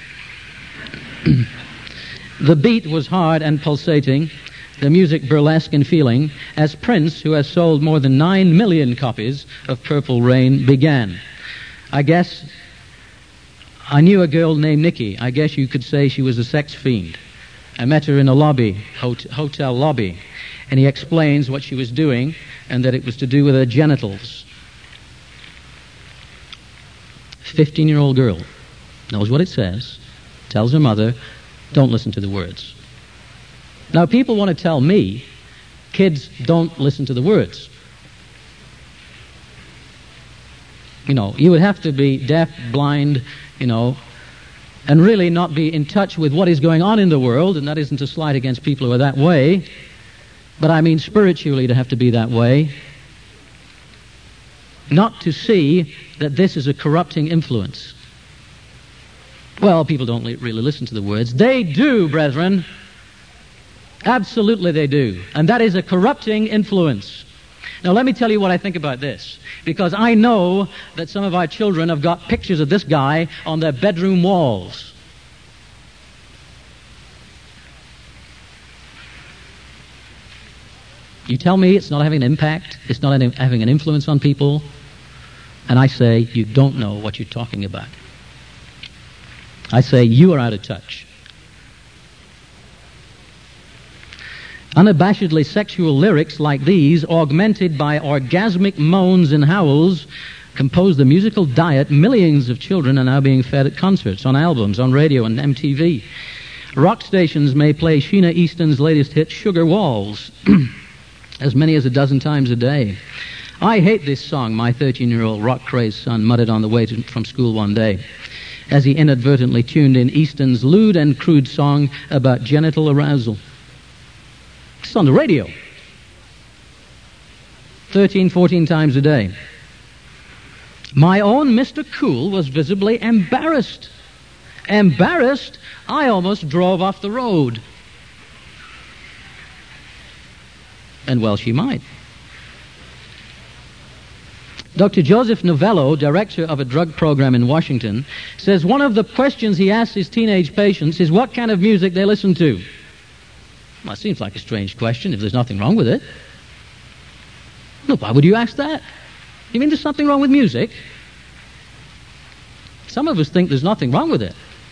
The beat was hard and pulsating, the music burlesque in feeling, as Prince, who has sold more than 9 million copies of Purple Rain, began. "I guess I knew a girl named Nikki. I guess you could say she was a sex fiend. I met her in a lobby, hotel lobby." And he explains what she was doing and that it was to do with her genitals. 15-year-old girl knows what it says, tells her mother, "Don't listen to the words." Now, people want to tell me kids don't listen to the words. You know, you would have to be deaf, blind, and really not be in touch with what is going on in the world, and that isn't a slight against people who are that way, but I mean spiritually to have to be that way, not to see that this is a corrupting influence. Well, people don't really listen to the words. They do, brethren. Absolutely they do. And that is a corrupting influence. Now, let me tell you what I think about this, because I know that some of our children have got pictures of this guy on their bedroom walls. You tell me it's not having an impact, it's not having an influence on people, and I say you don't know what you're talking about. I say you are out of touch. Unabashedly sexual lyrics like these, augmented by orgasmic moans and howls, compose the musical diet millions of children are now being fed at concerts, on albums, on radio and MTV. Rock stations may play Sheena Easton's latest hit, Sugar Walls, as many as a dozen times a day. I hate this song, my 13-year-old rock-crazed son muttered on the way from school one day, as he inadvertently tuned in Easton's lewd and crude song about genital arousal. It's on the radio. 13, 14 times a day. My own Mr. Cool was visibly embarrassed. Embarrassed, I almost drove off the road. And well, she might. Dr. Joseph Novello, director of a drug program in Washington, says one of the questions he asks his teenage patients is what kind of music they listen to. Well, it seems like a strange question if there's nothing wrong with it. Look, why would you ask that? You mean there's something wrong with music? Some of us think there's nothing wrong with it.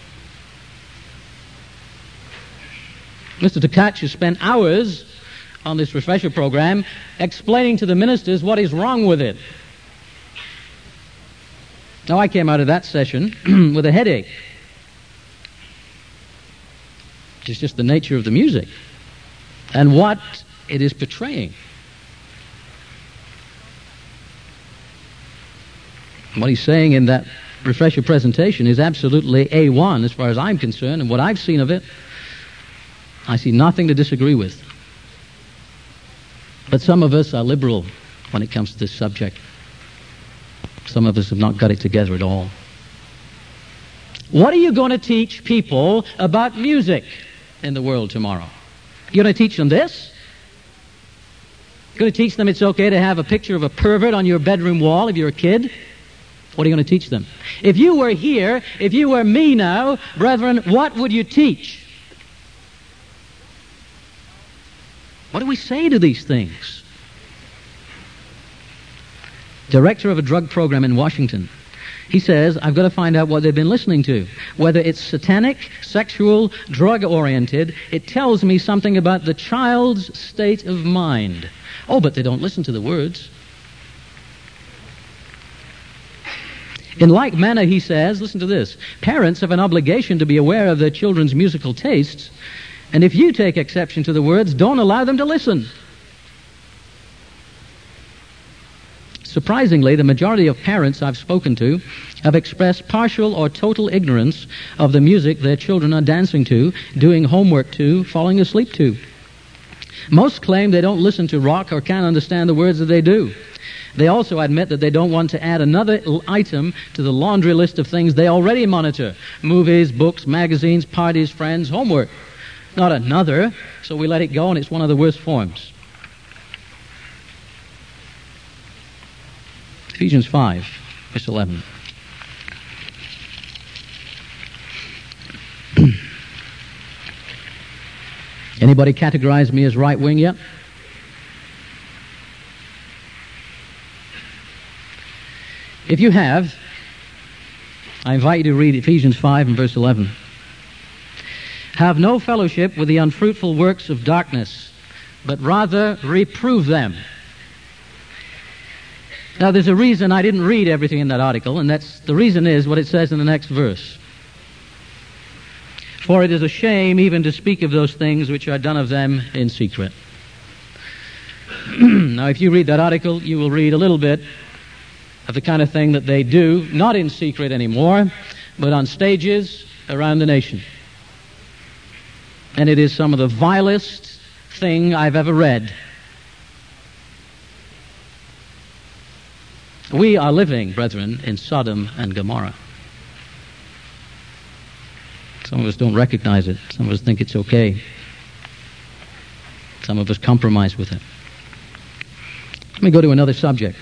Mr. Tkach has spent hours on this refresher program explaining to the ministers what is wrong with it. Now, I came out of that session with a headache. It's just the nature of the music and what it is portraying. What he's saying in that refresher presentation is absolutely A1 as far as I'm concerned, and what I've seen of it, I see nothing to disagree with. But some of us are liberal when it comes to this subject. Some of us have not got it together at all. What are you going to teach people about music in the world tomorrow? You're going to teach them this? You're going to teach them it's okay to have a picture of a pervert on your bedroom wall if you're a kid? What are you going to teach them? If you were here, if you were me now, brethren, what would you teach? What do we say to these things? Director of a drug program in Washington, he says, I've got to find out what they've been listening to. Whether it's satanic, sexual, drug-oriented, it tells me something about the child's state of mind. Oh, but they don't listen to the words. In like manner, he says, listen to this, parents have an obligation to be aware of their children's musical tastes, and if you take exception to the words, don't allow them to listen. Surprisingly, the majority of parents I've spoken to have expressed partial or total ignorance of the music their children are dancing to, doing homework to, falling asleep to. Most claim they don't listen to rock or can't understand the words that they do. They also admit that they don't want to add another item to the laundry list of things they already monitor: movies, books, magazines, parties, friends, homework. Not another, so we let it go, and it's one of the worst forms. Ephesians 5, verse 11. Anybody categorize me as right-wing yet? If you have, I invite you to read Ephesians 5 and verse 11. Have no fellowship with the unfruitful works of darkness, but rather reprove them. Now, there's a reason I didn't read everything in that article, and the reason is what it says in the next verse. For it is a shame even to speak of those things which are done of them in secret. Now, if you read that article, you will read a little bit of the kind of thing that they do, not in secret anymore, but on stages, around the nation. And it is some of the vilest thing I've ever read. We are living, brethren, in Sodom and Gomorrah. Some of us don't recognize it. Some of us think it's okay. Some of us compromise with it. Let me go to another subject.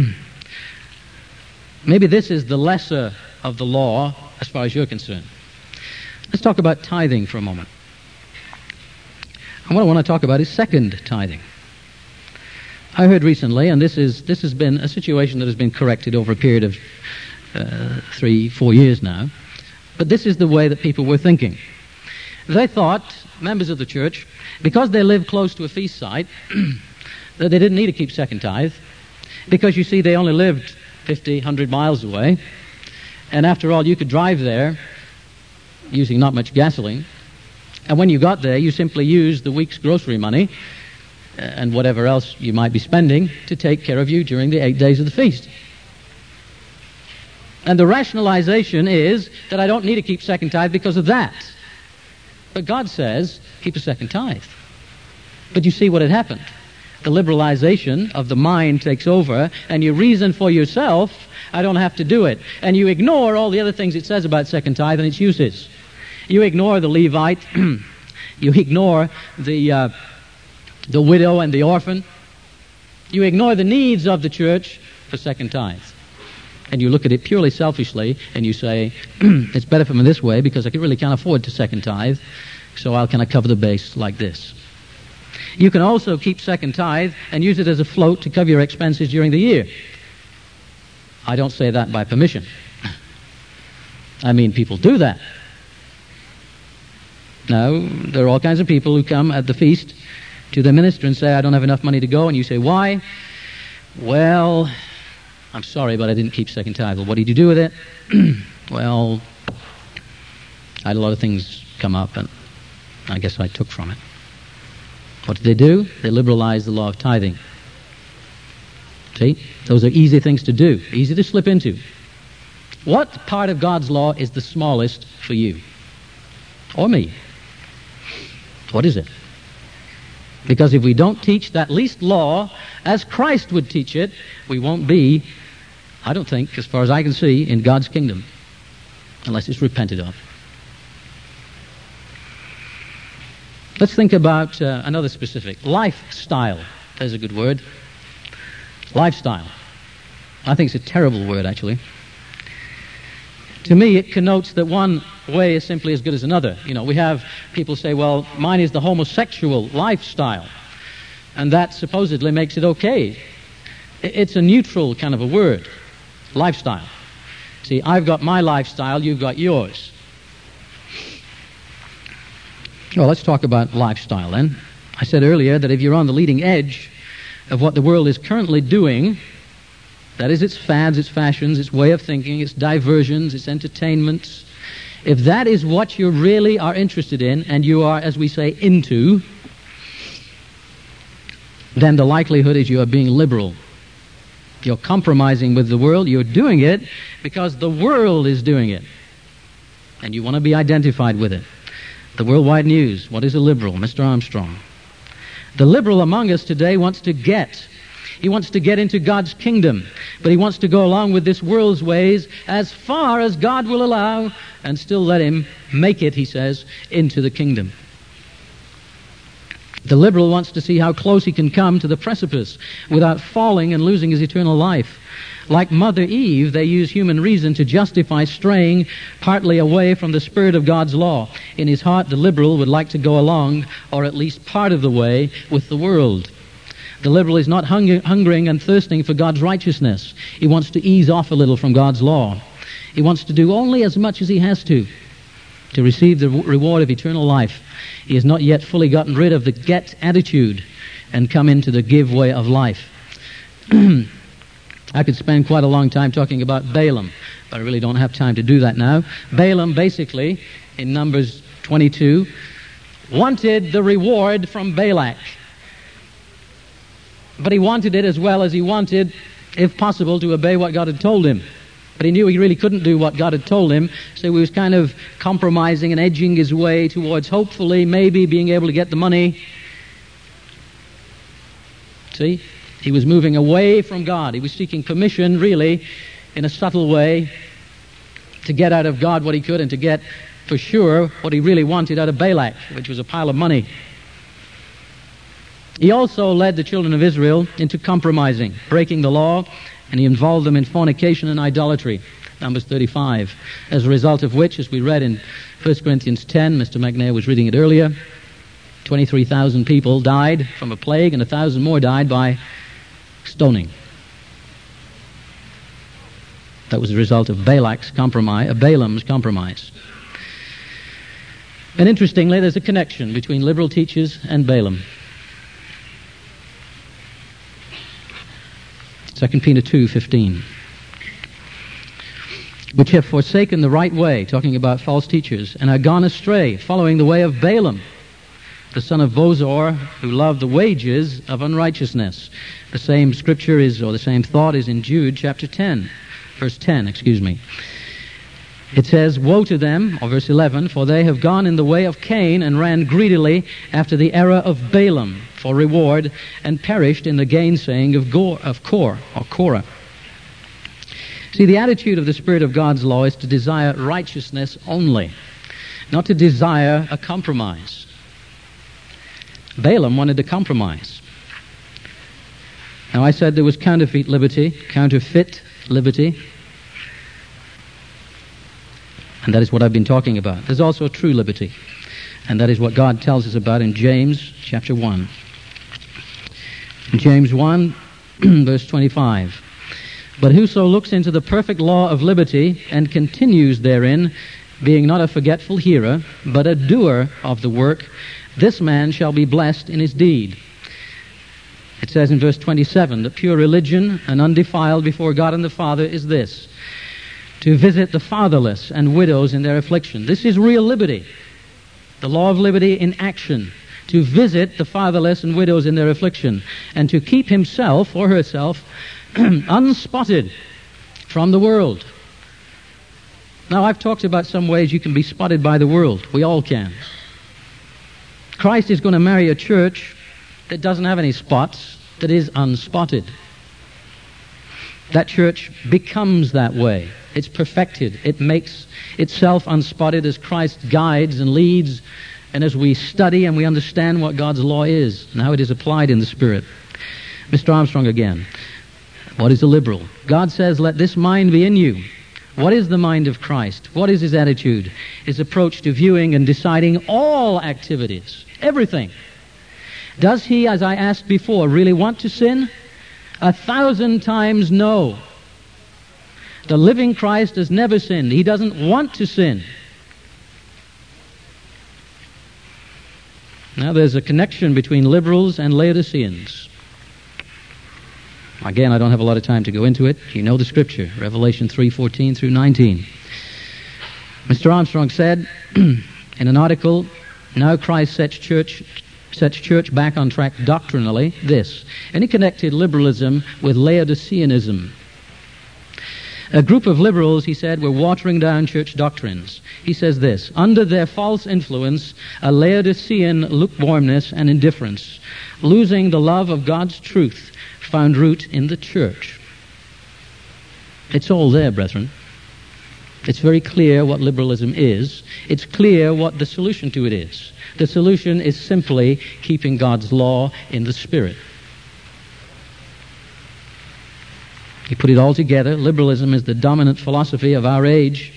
Maybe this is the lesser of the law as far as you're concerned. Let's talk about tithing for a moment. And what I want to talk about is second tithing. I heard recently, and this has been a situation that has been corrected over a period of 3-4 years now, but this is the way that people were thinking. They thought, members of the church, because they lived close to a feast site, that they didn't need to keep second tithe, because you see they only lived 50, 100 miles away, and after all you could drive there using not much gasoline, and when you got there you simply used the week's grocery money and whatever else you might be spending to take care of you during the 8 days of the feast. And the rationalization is that I don't need to keep second tithe because of that. But God says, keep a second tithe. But you see what had happened. The liberalization of the mind takes over, and you reason for yourself, I don't have to do it. And you ignore all the other things it says about second tithe and its uses. You ignore the Levite. You ignore the widow and the orphan. You ignore the needs of the church for second tithe. And you look at it purely selfishly, and you say, it's better for me this way because I really can't afford to second tithe, so I'll kind of cover the base like this. You can also keep second tithe and use it as a float to cover your expenses during the year. I don't say that by permission. I mean, people do that. Now, there are all kinds of people who come at the feast to the minister and say, I don't have enough money to go, and you say, why? Well, I'm sorry, but I didn't keep second tithe. Well, what did you do with it? Well, I had a lot of things come up, and I guess I took from it. What did they do? They liberalized the law of tithing. See? Those are easy things to do, easy to slip into. What part of God's law is the smallest for you? Or me? What is it? Because if we don't teach that least law as Christ would teach it, we won't be, I don't think, as far as I can see, in God's kingdom, unless it's repented of. Let's think about another specific. Lifestyle. There's a good word. Lifestyle. I think it's a terrible word, actually. To me, it connotes that one way is simply as good as another. You know, we have people say, well, mine is the homosexual lifestyle, and that supposedly makes it okay. It's a neutral kind of a word, lifestyle. See, I've got my lifestyle, you've got yours. Well, let's talk about lifestyle then. I said earlier that if you're on the leading edge of what the world is currently doing, that is its fads, its fashions, its way of thinking, its diversions, its entertainments, if that is what you really are interested in, and you are, as we say, into, then the likelihood is you are being liberal. You're compromising with the world. You're doing it because the world is doing it. And you want to be identified with it. The Worldwide News, what is a liberal? Mr. Armstrong. The liberal among us today wants to get. He wants to get into God's kingdom, but he wants to go along with this world's ways as far as God will allow and still let him make it, he says, into the kingdom. The liberal wants to see how close he can come to the precipice without falling and losing his eternal life. Like Mother Eve, they use human reason to justify straying partly away from the spirit of God's law. In his heart, the liberal would like to go along, or at least part of the way, with the world. The liberal is not hungering and thirsting for God's righteousness. He wants to ease off a little from God's law. He wants to do only as much as he has to receive the reward of eternal life. He has not yet fully gotten rid of the get attitude and come into the give way of life. I could spend quite a long time talking about Balaam, but I really don't have time to do that now. Balaam, basically, in Numbers 22, wanted the reward from Balak. But he wanted it as well as he wanted, if possible, to obey what God had told him. But he knew he really couldn't do what God had told him, so he was kind of compromising and edging his way towards hopefully maybe being able to get the money. See? He was moving away from God. He was seeking permission, really, in a subtle way, to get out of God what he could and to get, for sure, what he really wanted out of Balak, which was a pile of money. He also led the children of Israel into compromising, breaking the law, and he involved them in fornication and idolatry, Numbers 35, as a result of which, as we read in 1 Corinthians 10, Mr. McNair was reading it earlier, 23,000 people died from a plague, and 1,000 more died by stoning. That was the result of Balaam's compromise. And interestingly, there's a connection between liberal teachers and Balaam. 2 Peter 2:15. Which have forsaken the right way, talking about false teachers, and are gone astray, following the way of Balaam, the son of Bosor, who loved the wages of unrighteousness. The same scripture is, or the same thought is in Jude chapter 10, verse 10, It says, "Woe to them," or verse 11, "for they have gone in the way of Cain and ran greedily after the error of Balaam for reward and perished in the gainsaying of Korah." See, the attitude of the Spirit of God's law is to desire righteousness only, not to desire a compromise. Balaam wanted to compromise. Now, I said there was counterfeit liberty, and that is what I've been talking about. There's also true liberty, and that is what God tells us about in James chapter 1. In James 1, verse 25. "But whoso looks into the perfect law of liberty and continues therein, being not a forgetful hearer, but a doer of the work, this man shall be blessed in his deed." It says in verse 27 that pure religion and undefiled before God and the Father is this: to visit the fatherless and widows in their affliction. This is real liberty. The law of liberty in action. To visit the fatherless and widows in their affliction, and to keep himself or herself unspotted from the world. Now, I've talked about some ways you can be spotted by the world. We all can. Christ is going to marry a church that doesn't have any spots, that is unspotted. That church becomes that way. It's perfected. It makes itself unspotted as Christ guides and leads, and as we study and we understand what God's law is and how it is applied in the Spirit. Mr. Armstrong again. What is a liberal? God says, "Let this mind be in you." What is the mind of Christ? What is his attitude? His approach to viewing and deciding all activities, everything. Does he, as I asked before, really want to sin? 1,000 times no. The living Christ has never sinned. He doesn't want to sin. Now, there's a connection between liberals and Laodiceans. Again, I don't have a lot of time to go into it. You know the scripture, Revelation 3:14 through 19. Mr. Armstrong said in an article, "Now Christ sets church back on track doctrinally, this." And he connected liberalism with Laodiceanism. A group of liberals, he said, were watering down church doctrines. He says this: "Under their false influence, a Laodicean lukewarmness and indifference, losing the love of God's truth, found root in the church." It's all there, brethren. It's very clear what liberalism is. It's clear what the solution to it is. The solution is simply keeping God's law in the Spirit. You put it all together, liberalism is the dominant philosophy of our age.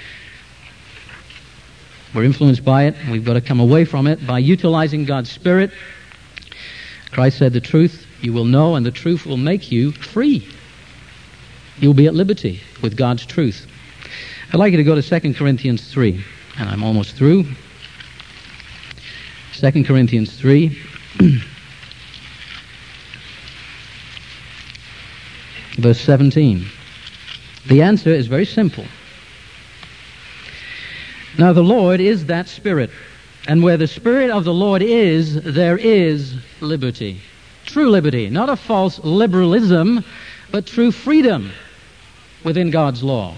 We're influenced by it, and we've got to come away from it by utilizing God's Spirit. Christ said, "The truth you will know, and the truth will make you free." You'll be at liberty with God's truth. I'd like you to go to 2 Corinthians 3, and I'm almost through. 2 Corinthians 3. Verse 17. The answer is very simple. "Now the Lord is that Spirit, and where the Spirit of the Lord is, there is liberty." True liberty, not a false liberalism, but true freedom. within God's law.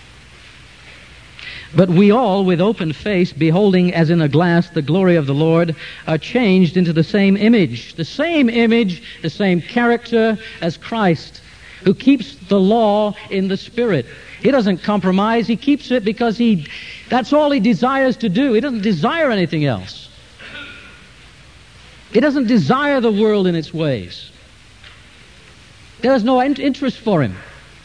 But we all, with open face, beholding as in a glass the glory of the Lord, are changed into the same image, the same character as Christ, who keeps the law in the Spirit. He doesn't compromise. He keeps it because that's all he desires to do. He doesn't desire anything else. He doesn't desire the world in its ways. There is no interest for him.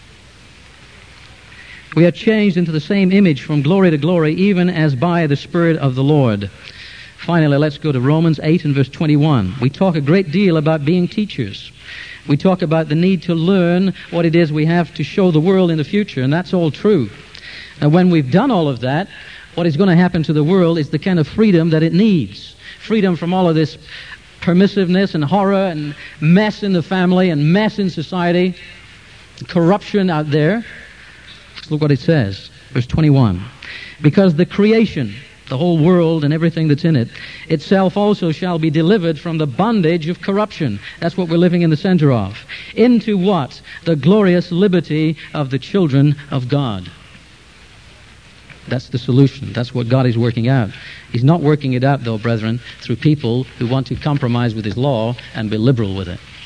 We are changed into the same image from glory to glory, even as by the Spirit of the Lord. Finally, let's go to Romans 8 and verse 21. We talk a great deal about being teachers. We talk about the need to learn what it is we have to show the world in the future, and that's all true. And when we've done all of that, what is going to happen to the world is the kind of freedom that it needs. Freedom from all of this permissiveness and horror and mess in the family and mess in society, corruption out there. Look what it says, verse 21. Because the creation, the whole world and everything that's in it, itself also shall be delivered from the bondage of corruption. That's what we're living in the center of. Into what? The glorious liberty of the children of God. That's the solution. That's what God is working out. He's not working it out, though, brethren, through people who want to compromise with His law and be liberal with it.